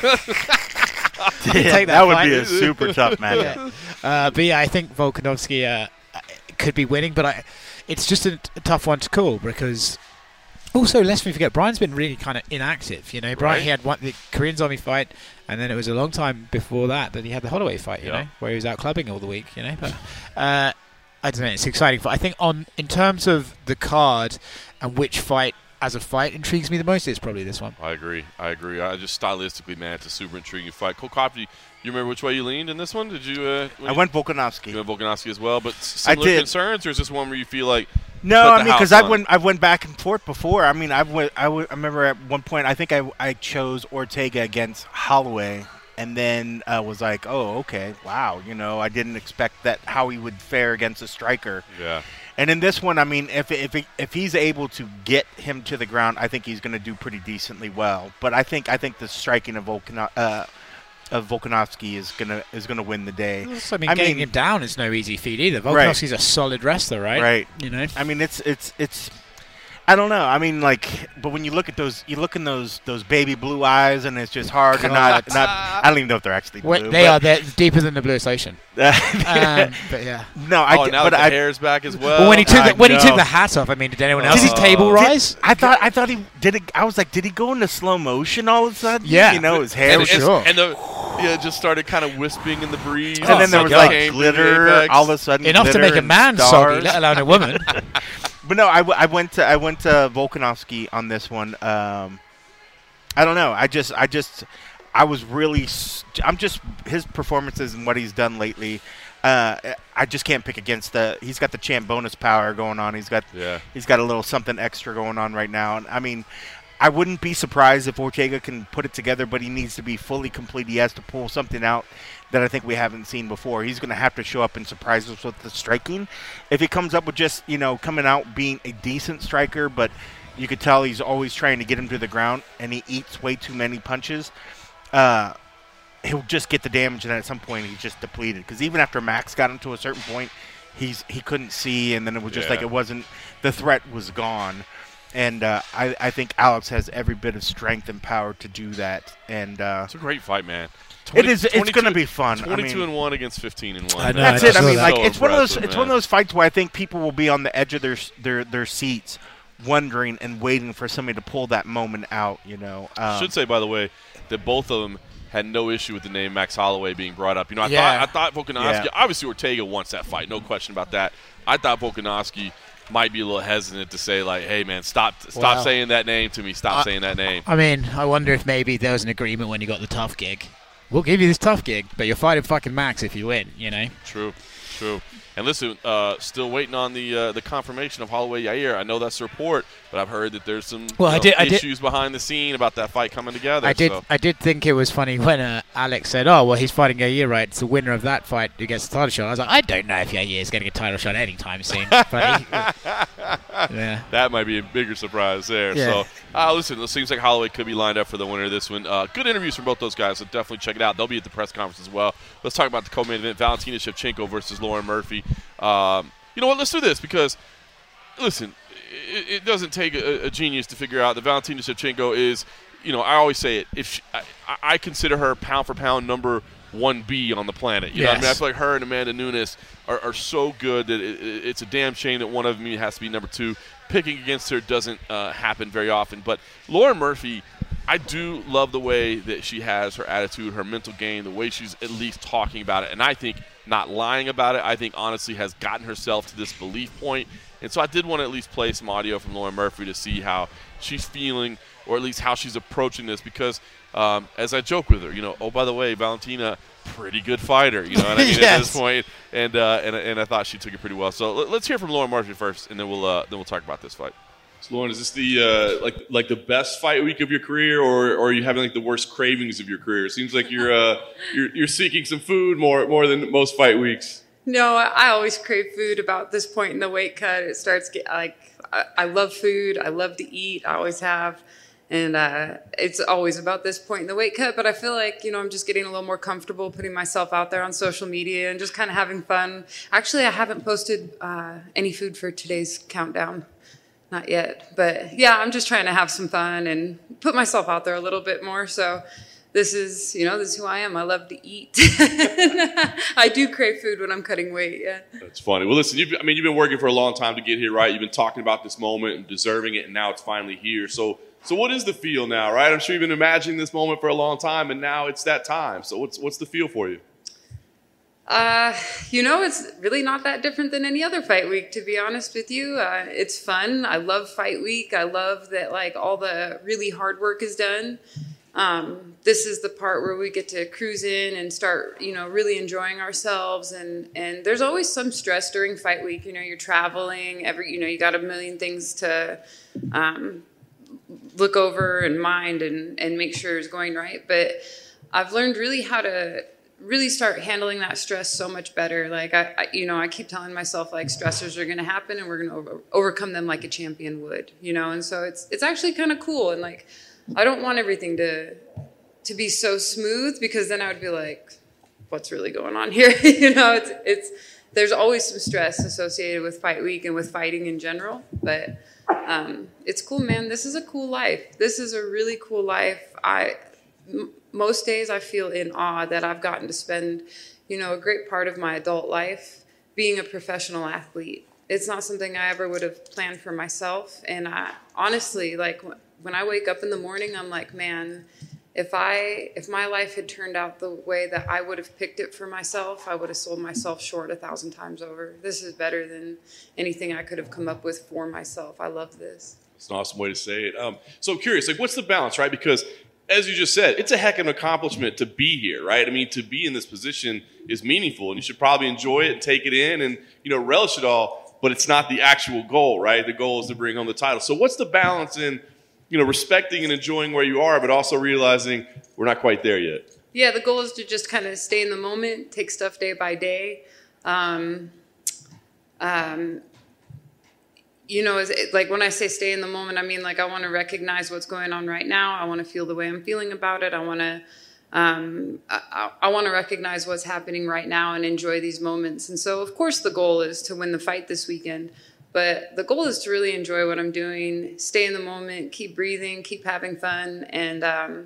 that would be a super tough matchup.
But yeah, I think Volkanovski could be winning, but it's just a tough one to call because. Also, lest we forget, Brian's been really kind of inactive. Brian, he had the Korean Zombie fight, and then it was a long time before that he had the Holloway fight, you know, where he was out clubbing all the week, But I don't know, it's exciting. But I think in terms of the card and which fight as a fight intrigues me the most, it's probably this one.
I agree. I just stylistically, man, it's a super intriguing fight. Cole Coffey, you remember which way you leaned in this one? Did you?
I went Volkanovski.
You went Volkanovski as well, but similar concerns, or is this one where you feel like?
No, I mean, because I went back and forth before. I mean, I remember at one point I think I chose Ortega against Holloway, and then was like, oh, okay, wow, I didn't expect that how he would fare against a striker.
Yeah.
And in this one, I mean, if he's able to get him to the ground, I think he's going to do pretty decently well. But I think the striking of Volkanovski is gonna win the day.
I mean, getting him down is no easy feat either. Volkanovski's a solid wrestler, right?
Right. I mean, it's. I don't know. I mean, but when you look at those baby blue eyes, and it's just hard to not. I don't even know if they're actually blue.
They're deeper than the bluest ocean. But yeah.
No,
now the hair's back as well.
Well, when he took the hat off, I mean, did anyone else's table rise?
I thought he did it. I was like, did he go into slow motion all of a sudden?
Yeah.
His hair was
just started kind of wisping in the breeze.
And then there was glitter all of a sudden.
Enough to make a man soggy, let alone a woman.
But no, I went to Volkanovski on this one. I don't know. I'm just his performances and what he's done lately. I just can't pick against he's got the champ bonus power going on. He's got a little something extra going on right now. And I mean, I wouldn't be surprised if Ortega can put it together, but he needs to be fully complete. He has to pull something out that I think we haven't seen before. He's going to have to show up and surprise us with the striking. If he comes up with just, coming out being a decent striker, but you could tell he's always trying to get him to the ground and he eats way too many punches, he'll just get the damage, and at some point he's just depleted. Because even after Max got him to a certain point, he couldn't see, and then it was just like it wasn't – the threat was gone. And I think Alex has every bit of strength and power to do that. And
it's a great fight, man.
It's going to be fun.
22-1 against 15-1.
That's
it. I mean, it's one of those fights where I think people will be on the edge of their seats, wondering and waiting for somebody to pull that moment out.
I should say, by the way, that both of them had no issue with the name Max Holloway being brought up. I thought Volkanovski. Obviously, Ortega wants that fight, no question about that. I thought Volkanovski might be a little hesitant to say, like, hey, man, stop saying that name to me. Stop saying that name.
I mean, I wonder if maybe there was an agreement when you got the tough gig. We'll give you this tough gig, but you're fighting fucking Max if you win,
True. And listen, still waiting on the confirmation of Holloway Yair. I know that's a report, but I've heard that there's some issues behind the scene about that fight coming together.
I did think it was funny when Alex said, "Oh, well, he's fighting Yair, right? It's the winner of that fight who gets the title shot." I was like, I don't know if Yair is getting a title shot anytime soon. But
that might be a bigger surprise there.
Yeah.
So, listen, it seems like Holloway could be lined up for the winner of this one. Good interviews from both those guys, so definitely check it out. They'll be at the press conference as well. Let's talk about the co-main event: Valentina Shevchenko versus Lauren Murphy. You know what? Let's do this because, listen, it doesn't take a genius to figure out that Valentina Shevchenko is, I always say it. I consider her pound for pound number 1B on the planet. You know what I mean? I feel like her and Amanda Nunes are so good that it's a damn shame that one of them has to be number 2. Picking against her doesn't happen very often. But Lauren Murphy I do love the way that she has her attitude, her mental game, the way she's at least talking about it. And I think not lying about it, I think honestly has gotten herself to this belief point. And so I did want to at least play some audio from Lauren Murphy to see how she's feeling, or at least how she's approaching this, because as I joke with her, oh, by the way, Valentina, pretty good fighter, you know what I mean,
Yes.
at this point. And I thought she took it pretty well. So let's hear from Lauren Murphy first, and then we'll talk about this fight.
So Lauren, is this the like the best fight week of your career, or are you having like the worst cravings of your career? It seems like you're seeking some food more than most fight weeks.
No, I always crave food about this point in the weight cut. It starts get like I love food. I love to eat. I always have. And it's always about this point in the weight cut. But I feel like, I'm just getting a little more comfortable putting myself out there on social media and just kind of having fun. Actually, I haven't posted any food for today's countdown. Not yet. But yeah, I'm just trying to have some fun and put myself out there a little bit more. So this is who I am. I love to eat. I do crave food when I'm cutting weight, yeah.
That's funny. Well, listen, you've been working for a long time to get here, right? You've been talking about this moment and deserving it, and now it's finally here. So what is the feel now, right? I'm sure you've been imagining this moment for a long time, and now it's that time. So what's the feel for you?
It's really not that different than any other fight week, to be honest with you. It's fun. I love fight week. I love that, all the really hard work is done. This is the part where we get to cruise in and start, really enjoying ourselves. And there's always some stress during fight week. You're traveling you got a million things to, look over and mind and make sure it's going right. But I've learned really how to really start handling that stress so much better. I keep telling myself stressors are going to happen and we're going to overcome them like a champion would, and so it's actually kind of cool. And I don't want everything to be so smooth, because then I would be like, what's really going on here? There's always some stress associated with fight week and with fighting in general, but it's cool, man. This is a cool life. This is a really cool life. Most days I feel in awe that I've gotten to spend, a great part of my adult life being a professional athlete. It's not something I ever would have planned for myself. And I honestly, when I wake up in the morning, I'm like, man, if my life had turned out the way that I would have picked it for myself, I would have sold myself short 1,000 times over. This is better than anything I could have come up with for myself. I love this.
It's an awesome way to say it. So I'm curious, what's the balance, right? Because as you just said, it's a heck of an accomplishment to be here, right? I mean, to be in this position is meaningful, and you should probably enjoy it and take it in and, relish it all, but it's not the actual goal, right? The goal is to bring home the title. So what's the balance in, respecting and enjoying where you are, but also realizing we're not quite there yet?
Yeah, the goal is to just kind of stay in the moment, take stuff day by day. When I say stay in the moment, I mean, I want to recognize what's going on right now. I want to feel the way I'm feeling about it. I want to recognize what's happening right now and enjoy these moments. And so, of course, the goal is to win the fight this weekend. But the goal is to really enjoy what I'm doing, stay in the moment, keep breathing, keep having fun. And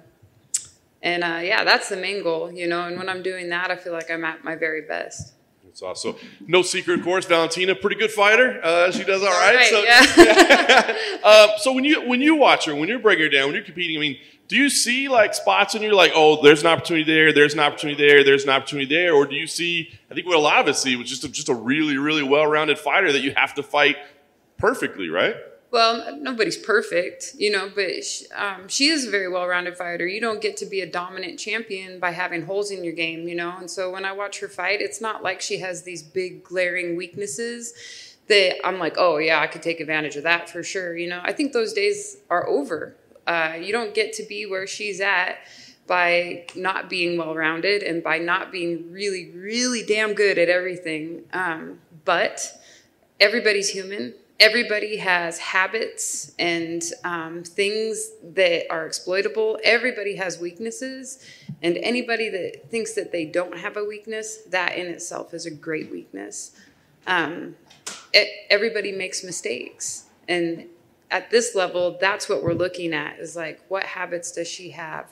that's the main goal, And when I'm doing that, I feel like I'm at my very best.
That's awesome. No secret, of course, Valentina, pretty good fighter. She does all right. So,
yeah.
So when you watch her, when you're breaking her down, when you're competing, I mean, do you see spots and you're like, oh, there's an opportunity there, there's an opportunity there, there's an opportunity there, or do you see? I think what a lot of us see was just a really, really well-rounded fighter that you have to fight perfectly, right?
Well, nobody's perfect, but she is a very well-rounded fighter. You don't get to be a dominant champion by having holes in your game, And so when I watch her fight, it's not like she has these big glaring weaknesses that I'm like, oh, yeah, I could take advantage of that for sure. I think those days are over. You don't get to be where she's at by not being well-rounded and by not being really, really damn good at everything. But everybody's human. Everybody has habits and things that are exploitable. Everybody has weaknesses. And anybody that thinks that they don't have a weakness, that in itself is a great weakness. Everybody makes mistakes. And at this level, that's what we're looking at, is what habits does she have?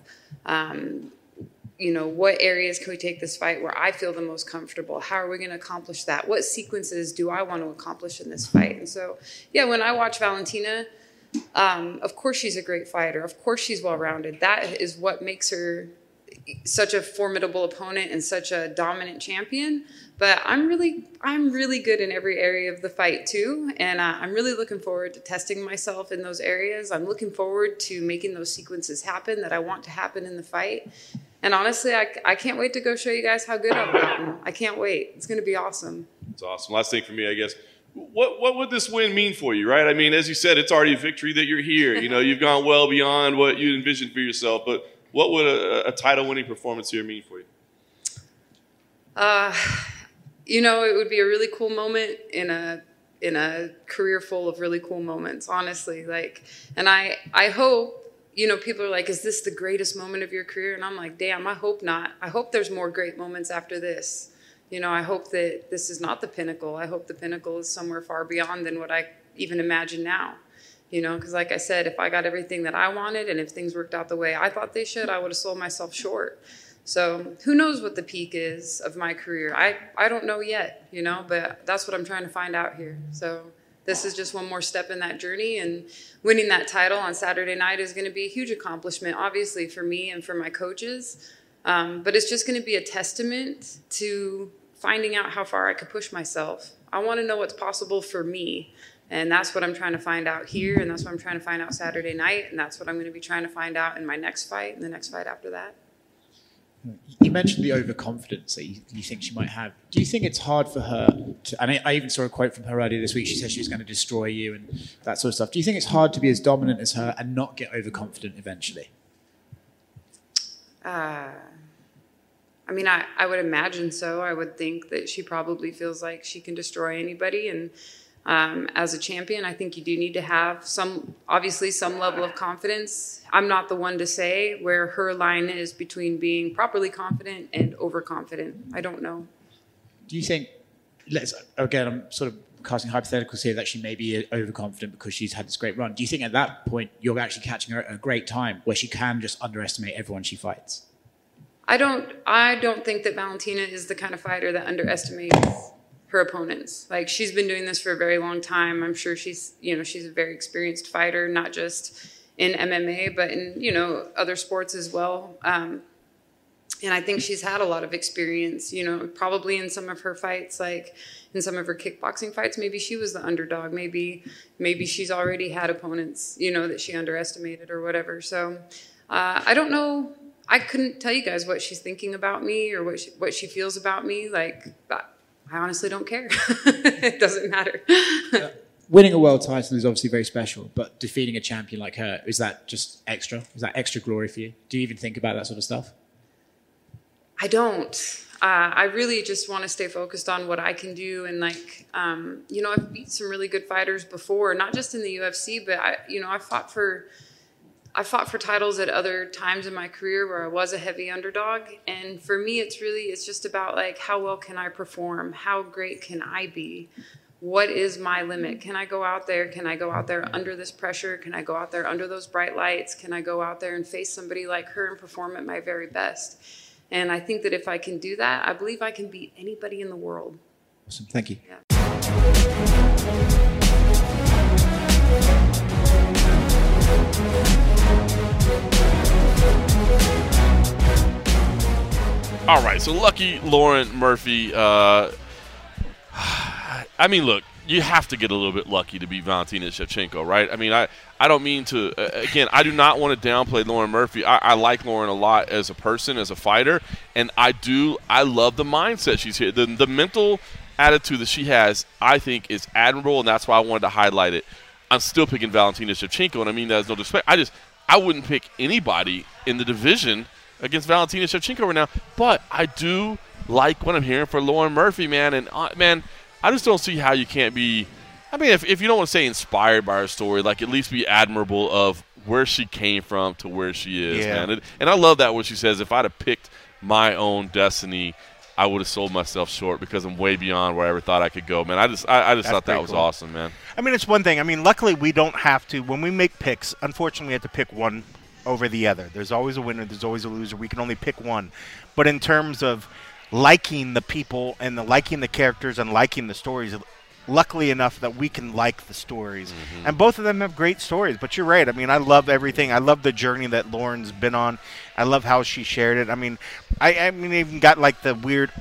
What areas can we take this fight where I feel the most comfortable? How are we going to accomplish that? What sequences do I want to accomplish in this fight? And so, yeah, when I watch Valentina, Of course she's a great fighter. Of course she's well-rounded. That is what makes her such a formidable opponent and such a dominant champion. But I'm really good in every area of the fight too, and I'm really looking forward to testing myself in those areas. I'm looking forward to making those sequences happen that I want to happen in the fight. And honestly, I can't wait to go show you guys how good I've gotten. I can't wait. It's going to be awesome.
It's awesome. Last thing for me, I guess. What would this win mean for you, right? I mean, as you said, it's already a victory that you're here. You know, you've gone well beyond what you envisioned for yourself. But what would a title-winning performance here mean for you?
You know, it would be a really cool moment in a career full of really cool moments, honestly. Like, and I hope, you know, people are like, is this the greatest moment of your career? And I'm like, damn, I hope not. I hope there's more great moments after this. You know, I hope that this is not the pinnacle. I hope the pinnacle is somewhere far beyond than what I even imagine now. You know, because like I said, if I got everything that I wanted and if things worked out the way I thought they should, I would have sold myself short. So who knows what the peak is of my career? I don't know yet, you know, but that's what I'm trying to find out here. So this is just one more step in that journey, and winning that title on Saturday night is going to be a huge accomplishment, obviously, for me and for my coaches. But it's just going to be a testament to finding out how far I could push myself. I want to know what's possible for me. And that's what I'm trying to find out here, and that's what I'm trying to find out Saturday night, and that's what I'm going to be trying to find out in my next fight and the next fight after that.
You mentioned the overconfidence that you think she might have. Do you think it's hard for her to, and I even saw a quote from her earlier this week, she said she was going to destroy you and that sort of stuff. Do you think it's hard to be as dominant as her and not get overconfident eventually?
I mean, I would imagine so. I would think that she probably feels like she can destroy anybody, and as a champion, I think you do need to have obviously some level of confidence. I'm not the one to say where her line is between being properly confident and overconfident. I don't know.
Do you think, again, I'm sort of casting hypotheticals here, that she may be overconfident because she's had this great run. Do you think at that point you're actually catching her at a great time where she can just underestimate everyone she fights?
I don't think that Valentina is the kind of fighter that underestimates her opponents. Like, she's been doing this for a very long time. I'm sure she's a very experienced fighter, not just in MMA, but in, other sports as well. And I think she's had a lot of experience, probably in some of her fights, like in some of her kickboxing fights, maybe she was the underdog. Maybe she's already had opponents, that she underestimated or whatever. So I don't know. I couldn't tell you guys what she's thinking about me or what she feels about me. Like, I honestly don't care. It doesn't matter.
Winning a world title is obviously very special, but defeating a champion like her, is that just extra? Is that extra glory for you? Do you even think about that sort of stuff?
I don't. I really just want to stay focused on what I can do. And I've beat some really good fighters before, not just in the UFC, but I fought for titles at other times in my career where I was a heavy underdog. And for me, it's just about like, how well can I perform? How great can I be? What is my limit? Can I go out there? Can I go out there under this pressure? Can I go out there under those bright lights? Can I go out there and face somebody like her and perform at my very best? And I think that if I can do that, I believe I can beat anybody in the world.
Awesome. Thank you.
Yeah.
All right, so lucky Lauren Murphy. I mean, look, you have to get a little bit lucky to beat Valentina Shevchenko, right? I mean, I don't mean to, again, I do not want to downplay Lauren Murphy. I like Lauren a lot as a person, as a fighter, and I love the mindset she's here. The mental attitude that she has, I think, is admirable, and that's why I wanted to highlight it. I'm still picking Valentina Shevchenko, and I mean that as no disrespect. I wouldn't pick anybody in the division against Valentina Shevchenko right now, but I do like what I'm hearing for Lauren Murphy, man. And, I just don't see how you can't be – I mean, if you don't want to say inspired by her story, like at least be admirable of where she came from to where she is, man. And I love that what she says, if I'd have picked my own destiny, I would have sold myself short because I'm way beyond where I ever thought I could go, man. I just thought that was awesome, man.
I mean, it's one thing. I mean, luckily we don't have to – when we make picks, unfortunately we have to pick one over the other. There's always a winner. There's always a loser. We can only pick one. But in terms of liking the people and liking the characters and liking the stories, luckily enough that we can like the stories. And both of them have great stories. But you're right. I mean, I love everything. I love the journey that Lauren's been on. I love how she shared it. I mean, I even got like the weird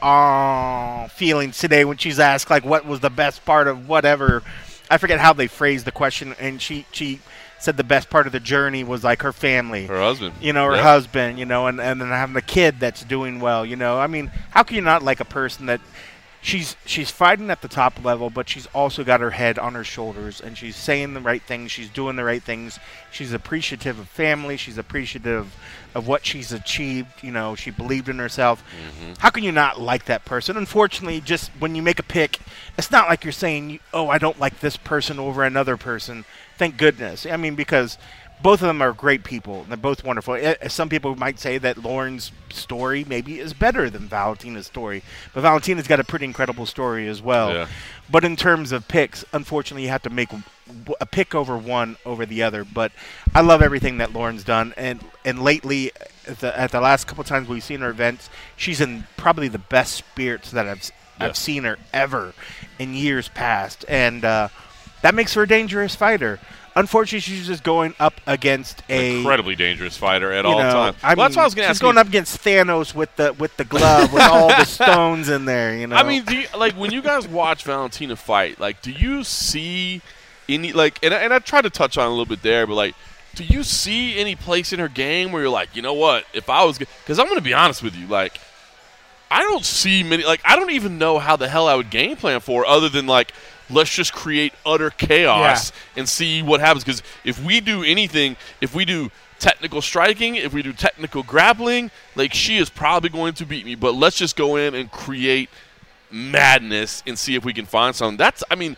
feelings today when she's asked like what was the best part of whatever. I forget how they phrased the question, and she said the best part of the journey was like her family,
Her husband.
her husband, and then having a kid that's doing well. I mean, how can you not like a person that she's fighting at the top level, but she's also got her head on her shoulders, and she's saying the right things, she's doing the right things, she's appreciative of family, she's appreciative of what she's achieved. She believed in herself. How can you not like that person? Unfortunately, just when you make a pick, it's not like you're saying, I don't like this person over another person. Thank goodness. I mean, because both of them are great people. They're both wonderful. Some people might say that Lauren's story maybe is better than Valentina's story. But Valentina's got a pretty incredible story as well.
Yeah.
But in terms of picks, unfortunately, you have to make a pick over one over the other. But I love everything that Lauren's done. And lately, at the last couple times we've seen her events, she's in probably the best spirits that I've seen her ever in years past. And that makes her a dangerous fighter. Unfortunately, she's just going up against an
incredibly dangerous fighter at all times.
That's what I was going to ask. She's going up against Thanos with the glove with all the stones in there.
I mean, when you guys watch Valentina fight, do you see any and I tried to touch on it a little bit there, but do you see any place in her game where you're like, you know what? If I was, because I'm going to be honest with you, I don't see many. I don't even know how the hell I would game plan for other than let's just create utter chaos and see what happens. Because if we do anything, if we do technical striking, if we do technical grappling, she is probably going to beat me. But let's just go in and create madness and see if we can find something. That's, and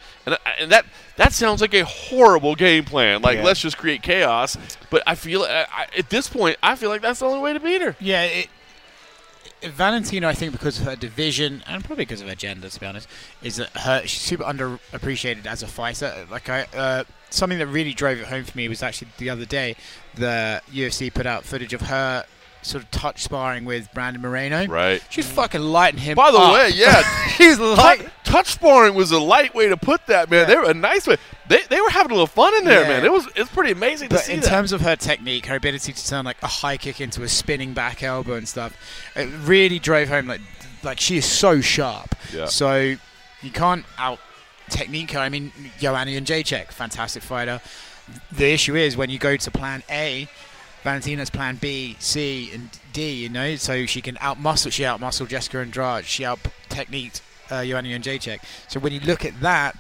that sounds like a horrible game plan. Let's just create chaos. But I feel at this point, I feel like that's the only way to beat her.
Yeah. Valentina, I think, because of her division and probably because of her gender, to be honest, is that she's super underappreciated as a fighter. Something that really drove it home for me was actually the other day, the UFC put out footage of her sort of touch sparring with Brandon Moreno.
Right.
She's fucking lighting him
By the
up.
way, yeah.
He's light.
Touch sparring was a light way to put that, man.
Yeah.
They were a nice way. They were having a little fun in there, man. It's pretty amazing to see
in
that.
terms of her technique, her ability to turn a high kick into a spinning back elbow and stuff, it really drove home she is so sharp.
Yeah.
So you can't out technique her. I mean, Joanna Jędrzejczyk, fantastic fighter. The issue is when you go to plan A, Valentina's plan B, C, and D, so she can outmuscle Jessica Andrade. She out-techniqued Joanna Jędrzejczyk. So when you look at that,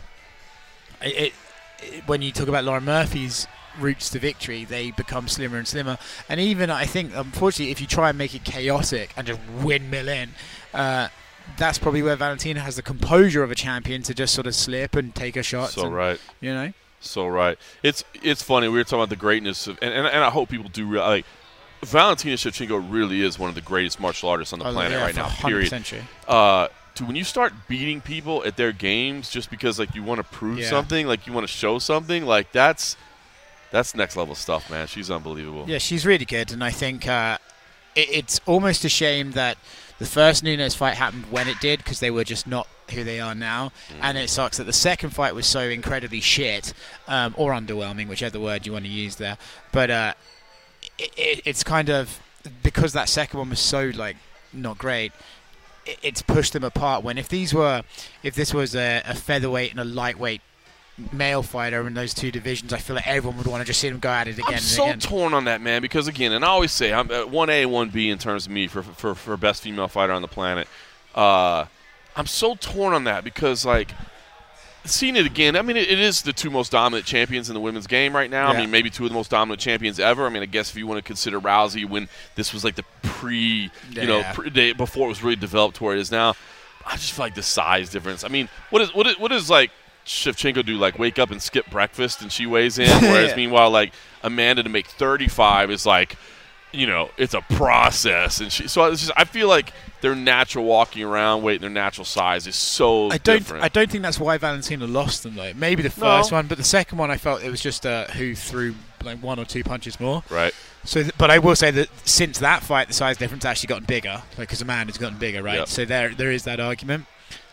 when you talk about Lauren Murphy's routes to victory, they become slimmer and slimmer. And even, I think, unfortunately, if you try and make it chaotic and just windmill in, that's probably where Valentina has the composure of a champion to just sort of slip and take her shots.
Right. So right. It's funny. We were talking about the greatness of, and I hope people do realize, Valentina Shevchenko really is one of the greatest martial artists on the planet right now. Period.
100% true.
When you start beating people at their games just because you want to prove something, you want to show something, that's next level stuff, man. She's unbelievable.
Yeah, she's really good, and I think it's almost a shame that the first Nunes fight happened when it did because they were just not who they are now, and it sucks that the second fight was so incredibly shit or underwhelming, whichever word you want to use there. But it's kind of because that second one was so not great. It's pushed them apart. When if this was a featherweight and a lightweight male fighter in those two divisions, I feel like everyone would want to just see them go at it again.
I'm so torn on that, man, because again, and I always say I'm 1A, 1B in terms of me for best female fighter on the planet. I'm so torn on that because seeing it again, I mean, it is the two most dominant champions in the women's game right now. Yeah. I mean, maybe two of the most dominant champions ever. I mean, I guess if you want to consider Rousey when this was the pre-day before it was really developed to where it is now. I just feel the size difference. I mean, what is Shevchenko do? Wake up and skip breakfast and she weighs in, whereas meanwhile, Amanda to make 35 is it's a process, and I feel like their natural walking around weight and their natural size is so different.
I don't think that's why Valentina lost them though. Maybe the first one, but the second one I felt it was just who threw one or two punches more.
Right.
So, but I will say that since that fight, the size difference actually gotten bigger, because Amanda's gotten bigger, right? Yep. So there is that argument.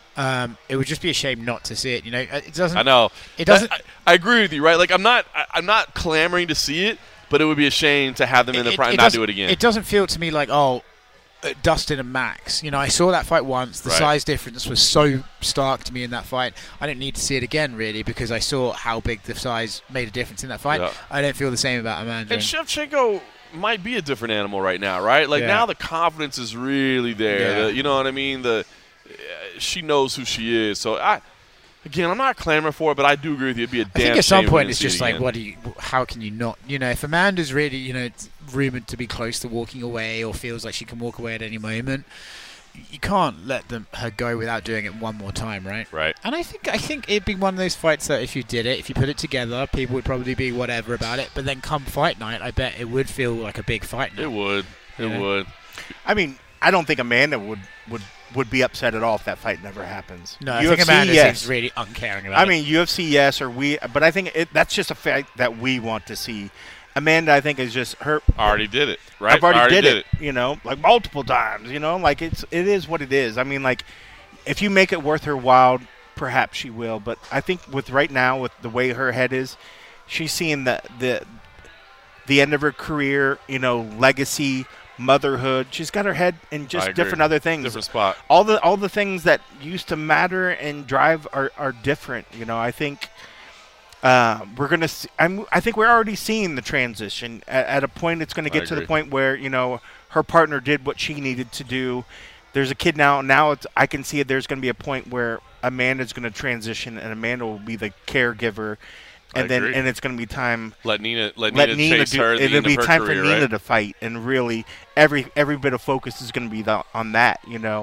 it would just be a shame not to see it. You know, it doesn't.
I know.
It doesn't.
I agree with you, right? Like I'm not clamoring to see it, but it would be a shame to have them in the prime and not do it again.
It doesn't feel to me like Dustin and Max. You know, I saw that fight once. The size difference was so stark to me in that fight. I don't need to see it again, really, because I saw how big the size made a difference in that fight. Yeah. I don't feel the same about Amanda.
And Shevchenko might be a different animal right now, right? Like now the confidence is really there.
Yeah.
You know what I mean? She knows who she is. So I'm not clamoring for it, but I do agree with you. It'd be a damn shame.
I think at some point it's
see
just like, how can you not? You know, if Amanda's really, you know, rumored to be close to walking away or feels like she can walk away at any moment, you can't let her go without doing it one more time, right?
Right.
And I think it'd be one of those fights that if you did it, if you put it together, people would probably be whatever about it. But then come fight night, I bet it would feel like a big fight night.
It would. It would.
I mean, I don't think Amanda would be upset at all if that fight never happens.
No, I think Amanda seems really uncaring about it.
I mean, UFC, yes, but I think that's just a fight that we want to see. Amanda, I think, is just her.
Already did it, right?
I've already did it. You know, like multiple times. You know, like it is what it is. I mean, like if you make it worth her while, perhaps she will. But I think with right now, with the way her head is, she's seeing the end of her career. You know, legacy, motherhood. She's got her head in just different other things.
Different spot.
All the things that used to matter and drive are different. You know, I think. We're gonna. I think we're already seeing the transition. At a point, it's going to get to the point where her partner did what she needed to do. There's a kid now. Now I can see it. There's going to be a point where Amanda's going to transition, and Amanda will be the caregiver, and it's going to be time.
Let Nina chase her.
It'll be time
career,
for Nina to fight, and really every bit of focus is going to be on that.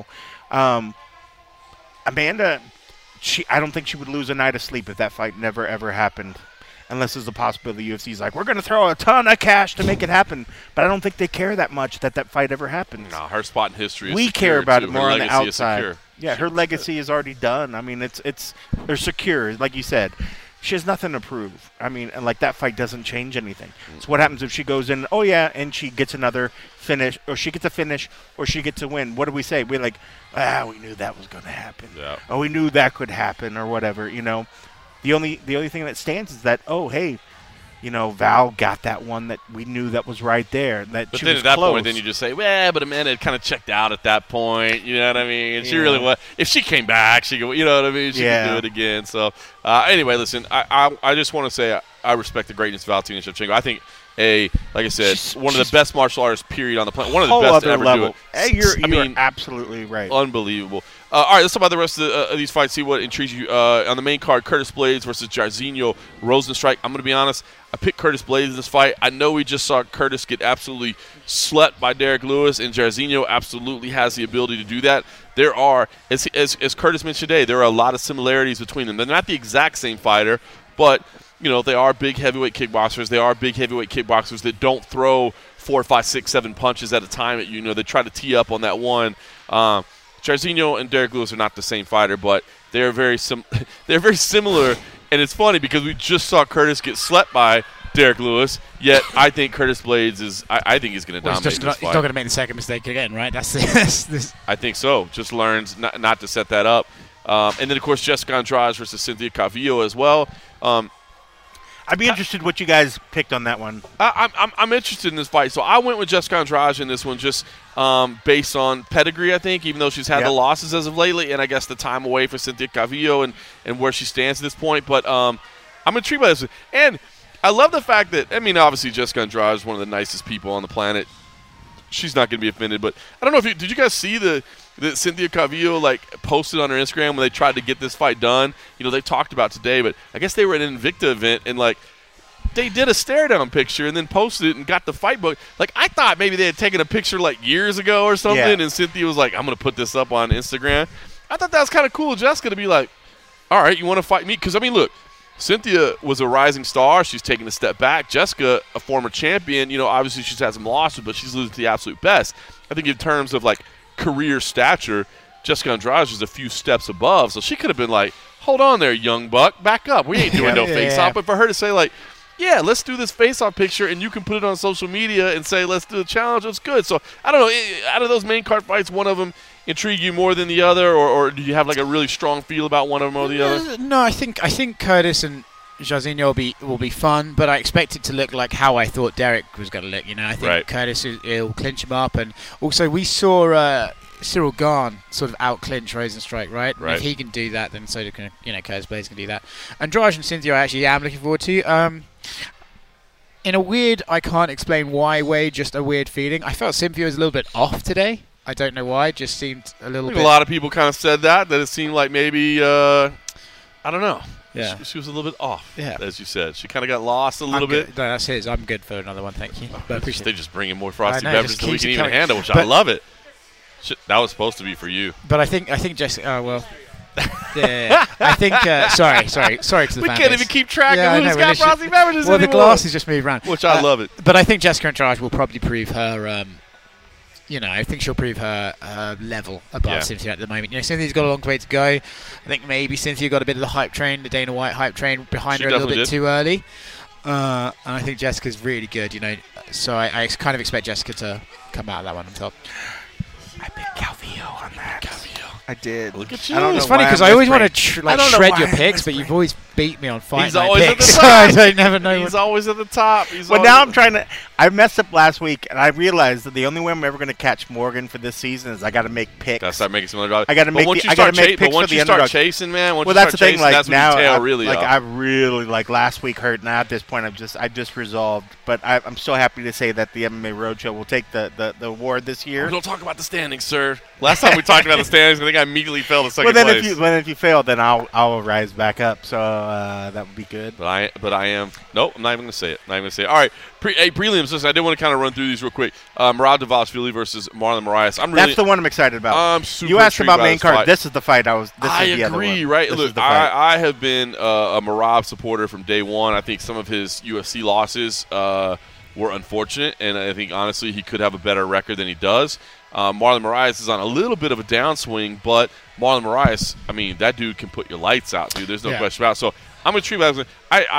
Amanda. I don't think she would lose a night of sleep if that fight never, ever happened. Unless there's a possibility the UFC's like, we're going to throw a ton of cash to make it happen. But I don't think they care that much that fight ever happens.
No, her spot in history is
We care about it more on the outside.
Yeah,
her legacy is already done. I mean, they're secure, like you said. She has nothing to prove. I mean, and like that fight doesn't change anything. So what happens if she goes in, and she gets another finish, or she gets a finish, or she gets a win? What do we say? We're like, we knew that was going to happen.
Yeah.
Or we knew that could happen, or whatever. The only thing that stands is that, Val got that one that we knew that was right there. But
then at that point, then you just say, but Amanda had kind of checked out at that point. You know what I mean? And she really was. If she came back, she could, you know what I mean? She could do it again. So anyway, listen, I just want to say I respect the greatness of Valentina Shevchenko. I think like I said, one of the best martial artists, period, on the planet. One of the best to ever do it.
Hey, you're absolutely right.
Unbelievable. All right, let's talk about the rest of these fights, see what intrigues you. On the main card, Curtis Blaydes versus Jairzinho Rozenstruik. I'm going to be honest. I picked Curtis Blaydes in this fight. I know we just saw Curtis get absolutely slept by Derek Lewis, and Jairzinho absolutely has the ability to do that. There are, as Curtis mentioned today, there are a lot of similarities between them. They're not the exact same fighter, but they are big heavyweight kickboxers. They are big heavyweight kickboxers that don't throw 4, 5, 6, 7 punches at a time at you. They try to tee up on that one. Jairzinho and Derek Lewis are not the same fighter, but they're very similar. And it's funny because we just saw Curtis get slept by Derek Lewis. Yet I think Curtis Blaydes is. I think he's going to dominate this fight.
He's not going to make the second mistake again, right? That's
I think so. Just learns not to set that up. And then of course Jessica Andrade versus Cynthia Calvillo as well.
I'd be interested what you guys picked on that one.
I'm interested in this fight. So I went with Jessica Andrade in this one just based on pedigree, I think, even though she's had the losses as of lately, and I guess the time away for Cynthia Calvillo and where she stands at this point. But I'm intrigued by this. And I love the fact that, obviously Jessica Andrade is one of the nicest people on the planet. She's not going to be offended. But I don't know if did you guys see that Cynthia Calvillo posted on her Instagram when they tried to get this fight done? They talked about today, but I guess they were at an Invicta event and they did a stare down picture and then posted it and got the fight book. I thought maybe they had taken a picture years ago or something, and Cynthia was like, "I'm going to put this up on Instagram." I thought that was kind of cool. Jessica to be like, "All right, you want to fight me?" Because look, Cynthia was a rising star. She's taking a step back. Jessica, a former champion, obviously she's had some losses, but she's losing to the absolute best. I think in terms of career stature, Jessica Andrade is a few steps above, so she could have been like, "Hold on there, young buck, back up. We ain't doing no face-off." But for her to say let's do this face-off picture, and you can put it on social media and say, let's do the challenge, it's good. So, I don't know, out of those main card fights, one of them intrigue you more than the other, or do you have like a really strong feel about one of them or the other?
No, I think Curtis and Jairzinho will be fun, but I expect it to look like how I thought Derek was going to look. You know, I think Curtis will clinch him up, and also we saw Cyril Gahn sort of out clinch Rosenstrike, right? And if he can do that, then so can Curtis Blades can do that. Andrade and Cynthia, I actually am looking forward to. In a weird, I can't explain why way, just a weird feeling. I felt Cynthia was a little bit off today. I don't know why. It just seemed a little bit.
A lot of people kind of said that it seemed like maybe I don't know.
Yeah.
She was a little bit off, as you said. She kind of got lost a little bit.
No, that's his. I'm good for another one, thank you. But
They just bring in more frosty beverages than we can even handle, which
but
I love it. That was supposed to be for you.
But I think Jessica. Oh well. Yeah, I think. Sorry to the
We
fan
can't
base.
even keep track of who's got frosty beverages
Well,
anymore.
the glasses just move around,
which I love it.
But I think Jessica Andrade will probably prove her. I think she'll prove her level above Cynthia at the moment. Cynthia's got a long way to go. I think maybe Cynthia got a bit of the hype train, the Dana White hype train behind her a little bit too early. And I think Jessica's really good, So I kind of expect Jessica to come out of that one on top.
I picked Calvillo on that. I did.
Look at you.
I don't know
it's funny because I always want to shred your picks, but you've always beat me on fight
He's
night
always
picks.
at the top.
So I never know.
He's always at the top.
Well, now I'm trying to. I messed up last week, and I realized that the only way I'm ever going to catch Morgan for this season is I got to make picks.
Gotta start making some underdogs.
I got to make. I got to make picks for the
start
underdog.
chasing, man.
Well, that's the thing. Like
that's
now,
when you tail
I
really up.
I really last week hurt. Now at this point, I just resolved. But I'm so happy to say that the MMA Roadshow will take the award this year.
We don't talk about the standings, sir. Last time we talked about the standings, I think I immediately fell to second
well, then
place.
if you fail, then I'll rise back up. So that would be good.
But I am. Nope, I'm not even going to say it. All right, prelims. Listen, I did want to kind of run through these real quick. Merab Dvalishvili versus Marlon Moraes.
That's the one I'm excited about.
I'm super.
You asked about main card.
Fight.
This is the fight. I
agree. Right. Look, I have been a Merab supporter from day one. I think some of his UFC losses were unfortunate, and I think honestly he could have a better record than he does. Marlon Moraes is on a little bit of a downswing, but Marlon Moraes, I mean, that dude can put your lights out, dude. There's no question about it. So I'm going to treat that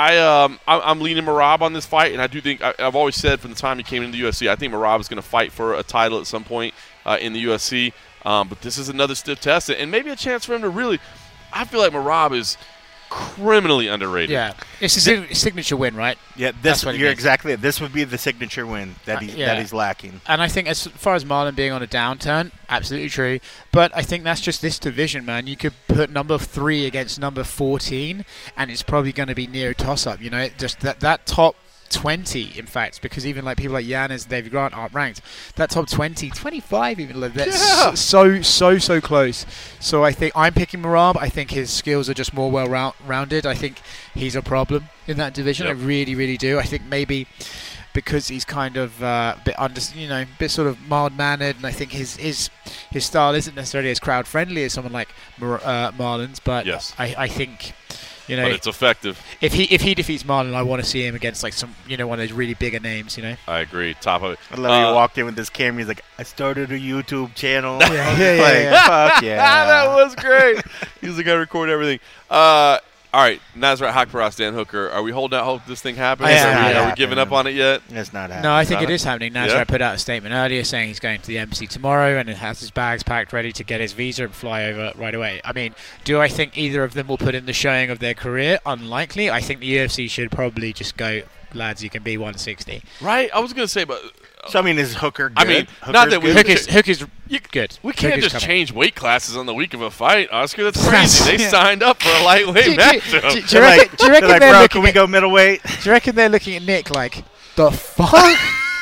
as I'm leaning Merab on this fight, and I do think I've always said from the time he came into the UFC, I think Merab is going to fight for a title at some point in the UFC. But this is another stiff test, and maybe a chance for him to really. I feel like Merab is criminally underrated.
Yeah, it's a signature win, right?
Yeah, you're exactly it. This would be the signature win that he's lacking.
And I think as far as Marlon being on a downturn, absolutely true. But I think that's just this division, man. You could put number 3 against number 14, and it's probably going to be near a toss-up. Just that top 20, in fact, because even like people like Yanez and David Grant aren't ranked. That top 20, 25 even, that's so close. So I think I'm picking Merab. I think his skills are just more well-rounded. I think he's a problem in that division. Yep. I really, really do. I think maybe because he's kind of a bit sort of mild-mannered, and I think his style isn't necessarily as crowd-friendly as someone like Marlon's, but
yes.
I think...
but it's effective.
If he defeats Marlon, I want to see him against like some one of those really bigger names.
I agree. Top of it.
I love he walked in with this camera. He's like, I started a YouTube channel.
Yeah.
Fuck yeah.
That was great. He's like, I record everything. All right, Nasrat Haqparast, Dan Hooker. Are we holding out hope this thing happens? Are we giving up on it yet?
It's not happening.
No, I think it is happening. Nasrat put out a statement earlier saying he's going to the embassy tomorrow and has his bags packed ready to get his visa and fly over right away. I mean, do I think either of them will put in the showing of their career? Unlikely. I think the UFC should probably just go, lads, you can be 160.
Right? I was going to say, but...
So, I mean, is Hooker good?
I mean, not that
Hooker's good.
We can't just change weight classes on the week of a fight, Oscar. That's crazy. They signed up for a lightweight matchup.
Do you reckon
like, bro, can we go middleweight?
Do you reckon they're looking at Nick like, the fuck?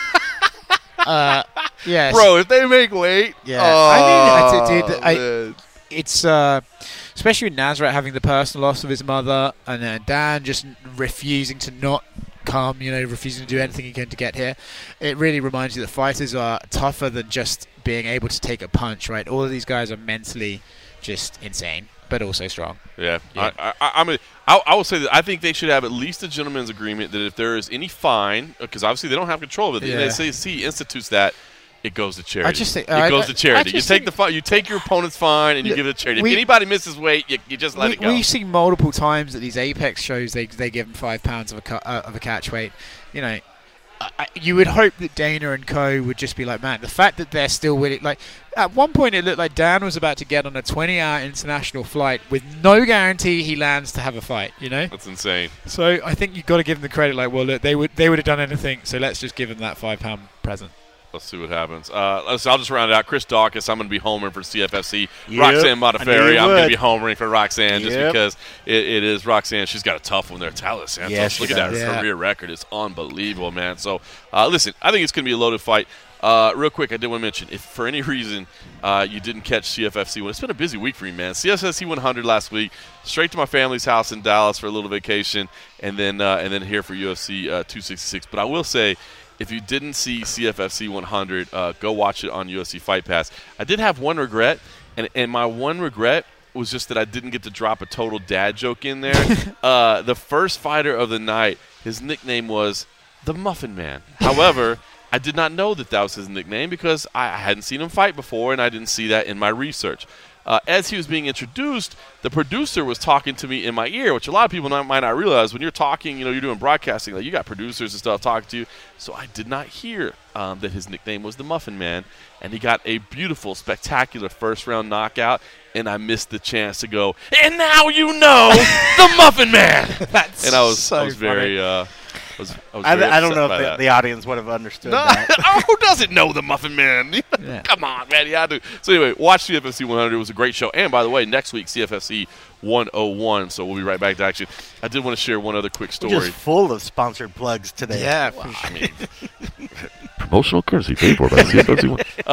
Yes.
Bro, if they make weight...
Yeah. I mean, it's... especially with Nasrat having the personal loss of his mother, and then Dan just refusing to not come, refusing to do anything he can to get here. It really reminds you that fighters are tougher than just being able to take a punch, right? All of these guys are mentally just insane, but also strong.
Yeah. I will say that I think they should have at least a gentleman's agreement that if there is any fine, because obviously they don't have control of it, the SEC institutes that, it goes to charity.
I just think,
it goes to charity. You take your opponent's fine and you give it to charity. If anybody misses weight, you just let it go.
We've seen multiple times at these Apex shows they give them £5 of a catch weight. you would hope that Dana and co would just be like, man, the fact that they're still willing. Like at one point, it looked like Dan was about to get on a 20-hour international flight with no guarantee he lands to have a fight. You know,
That's insane.
so I think you've got to give them the credit. Like, well, look, they would have done anything. So let's just give them that £5 present.
Let's see what happens. I'll just round it out. Chris Dawkins, I'm going to be homering for CFFC.
Yep,
Roxanne
I knew
Modafferi,
you
I'm going to
would.
be homering for Roxanne just
Yep.
because it is Roxanne. She's got a tough one there. Talis Santos.
Yeah, she
Look at that
does.
Yeah.
career record. It's unbelievable, man. So, listen, I think it's going to be a loaded fight. Real quick, I did want to mention, if for any reason you didn't catch CFFC, it's been a busy week for me, man. CFFC 100 last week, straight to my family's house in Dallas for a little vacation, and then here for UFC 266. But I will say, if you didn't see CFFC 100, go watch it on UFC Fight Pass. I did have one regret, and my one regret was just that I didn't get to drop a total dad joke in there. The first fighter of the night, his nickname was the Muffin Man. However, I did not know that was his nickname because I hadn't seen him fight before, and I didn't see that in my research. As he was being introduced, the producer was talking to me in my ear, which a lot of people might not realize. When you're talking, you're doing broadcasting, like you got producers and stuff talking to you. So I did not hear that his nickname was the Muffin Man, and he got a beautiful, spectacular first-round knockout, and I missed the chance to go, and now you know the Muffin Man!
That's
And I was
so
very...
funny.
I don't know
upset by
if
that.
the audience would have understood
No,
that.
who doesn't know the Muffin Man?
Yeah.
Come on, man. Yeah, I do. So anyway, watch CFFC 100. It was a great show. And by the way, next week, CFFC 101. So we'll be right back to action. I did want to share one other quick
We're
story.
just full of sponsored plugs today.
Yeah.
I mean, promotional courtesy paid for by CFFC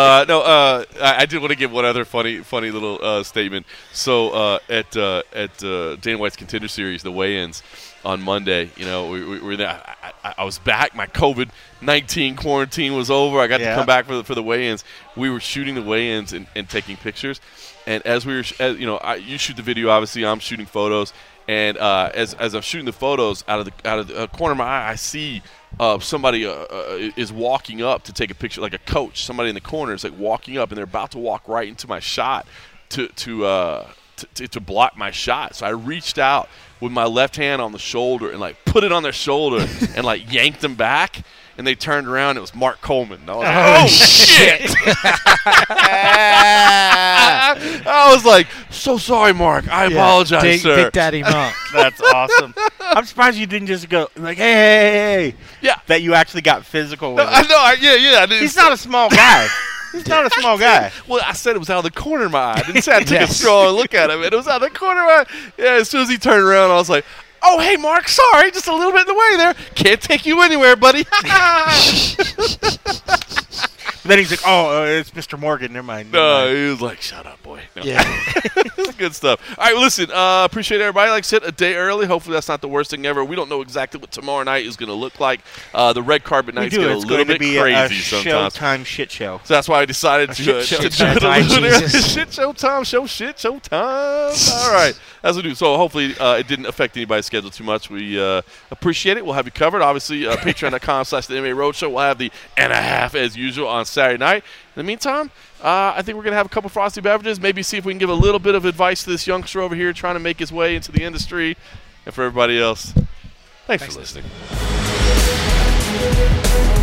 1. I did want to give one other funny little statement. So at Dana White's Contender Series, the weigh-ins on Monday, we were there. I was back. My COVID-19 quarantine was over. I got to come back for the weigh-ins. We were shooting the weigh-ins and taking pictures. And as we were, you shoot the video. Obviously, I'm shooting photos. And as I'm shooting the photos, out of the corner of my eye, I see somebody is walking up to take a picture, like a coach. Somebody in the corner is like walking up, and they're about to walk right into my shot to block my shot. So I reached out with my left hand on the shoulder and like put it on their shoulder and like yanked them back. And they turned around. It was Mark Coleman. And I was like, oh shit! I was like, so sorry, Mark. I apologize, sir.
Big Daddy Mark.
That's awesome. I'm surprised you didn't just go like, hey.
Yeah.
That you actually got physical with
I
him.
know. I didn't
He's not a small guy. He's not a small guy.
Well, I said it was out of the corner of my eye. I didn't say I took a strong look at him. It was out of the corner of my eye. Yeah, as soon as he turned around, I was like, oh, hey, Mark, sorry. Just a little bit in the way there. Can't take you anywhere, buddy.
Then he's like, oh, it's Mr. Morgan. Never mind.
No, he was like, shut up, boy. No.
Yeah.
Good stuff. All right, well, listen, appreciate everybody. Like I said, a day early. Hopefully that's not the worst thing ever. We don't know exactly what tomorrow night is going to look like. The red carpet night's get a
It's
little
going to
bit
be
crazy
a
sometimes.
Showtime shit show.
So that's why I decided to
shit show
do
time.
it a little bit early.
Jesus.
Shit show time. All right. As we do. So hopefully it didn't affect anybody's schedule too much. We appreciate it. We'll have you covered. Obviously, patreon.com/the MMA Roadshow. We'll have the and a half as usual on Saturday night. In the meantime, I think we're going to have a couple frosty beverages, maybe see if we can give a little bit of advice to this youngster over here trying to make his way into the industry. And for everybody else, thanks for listening.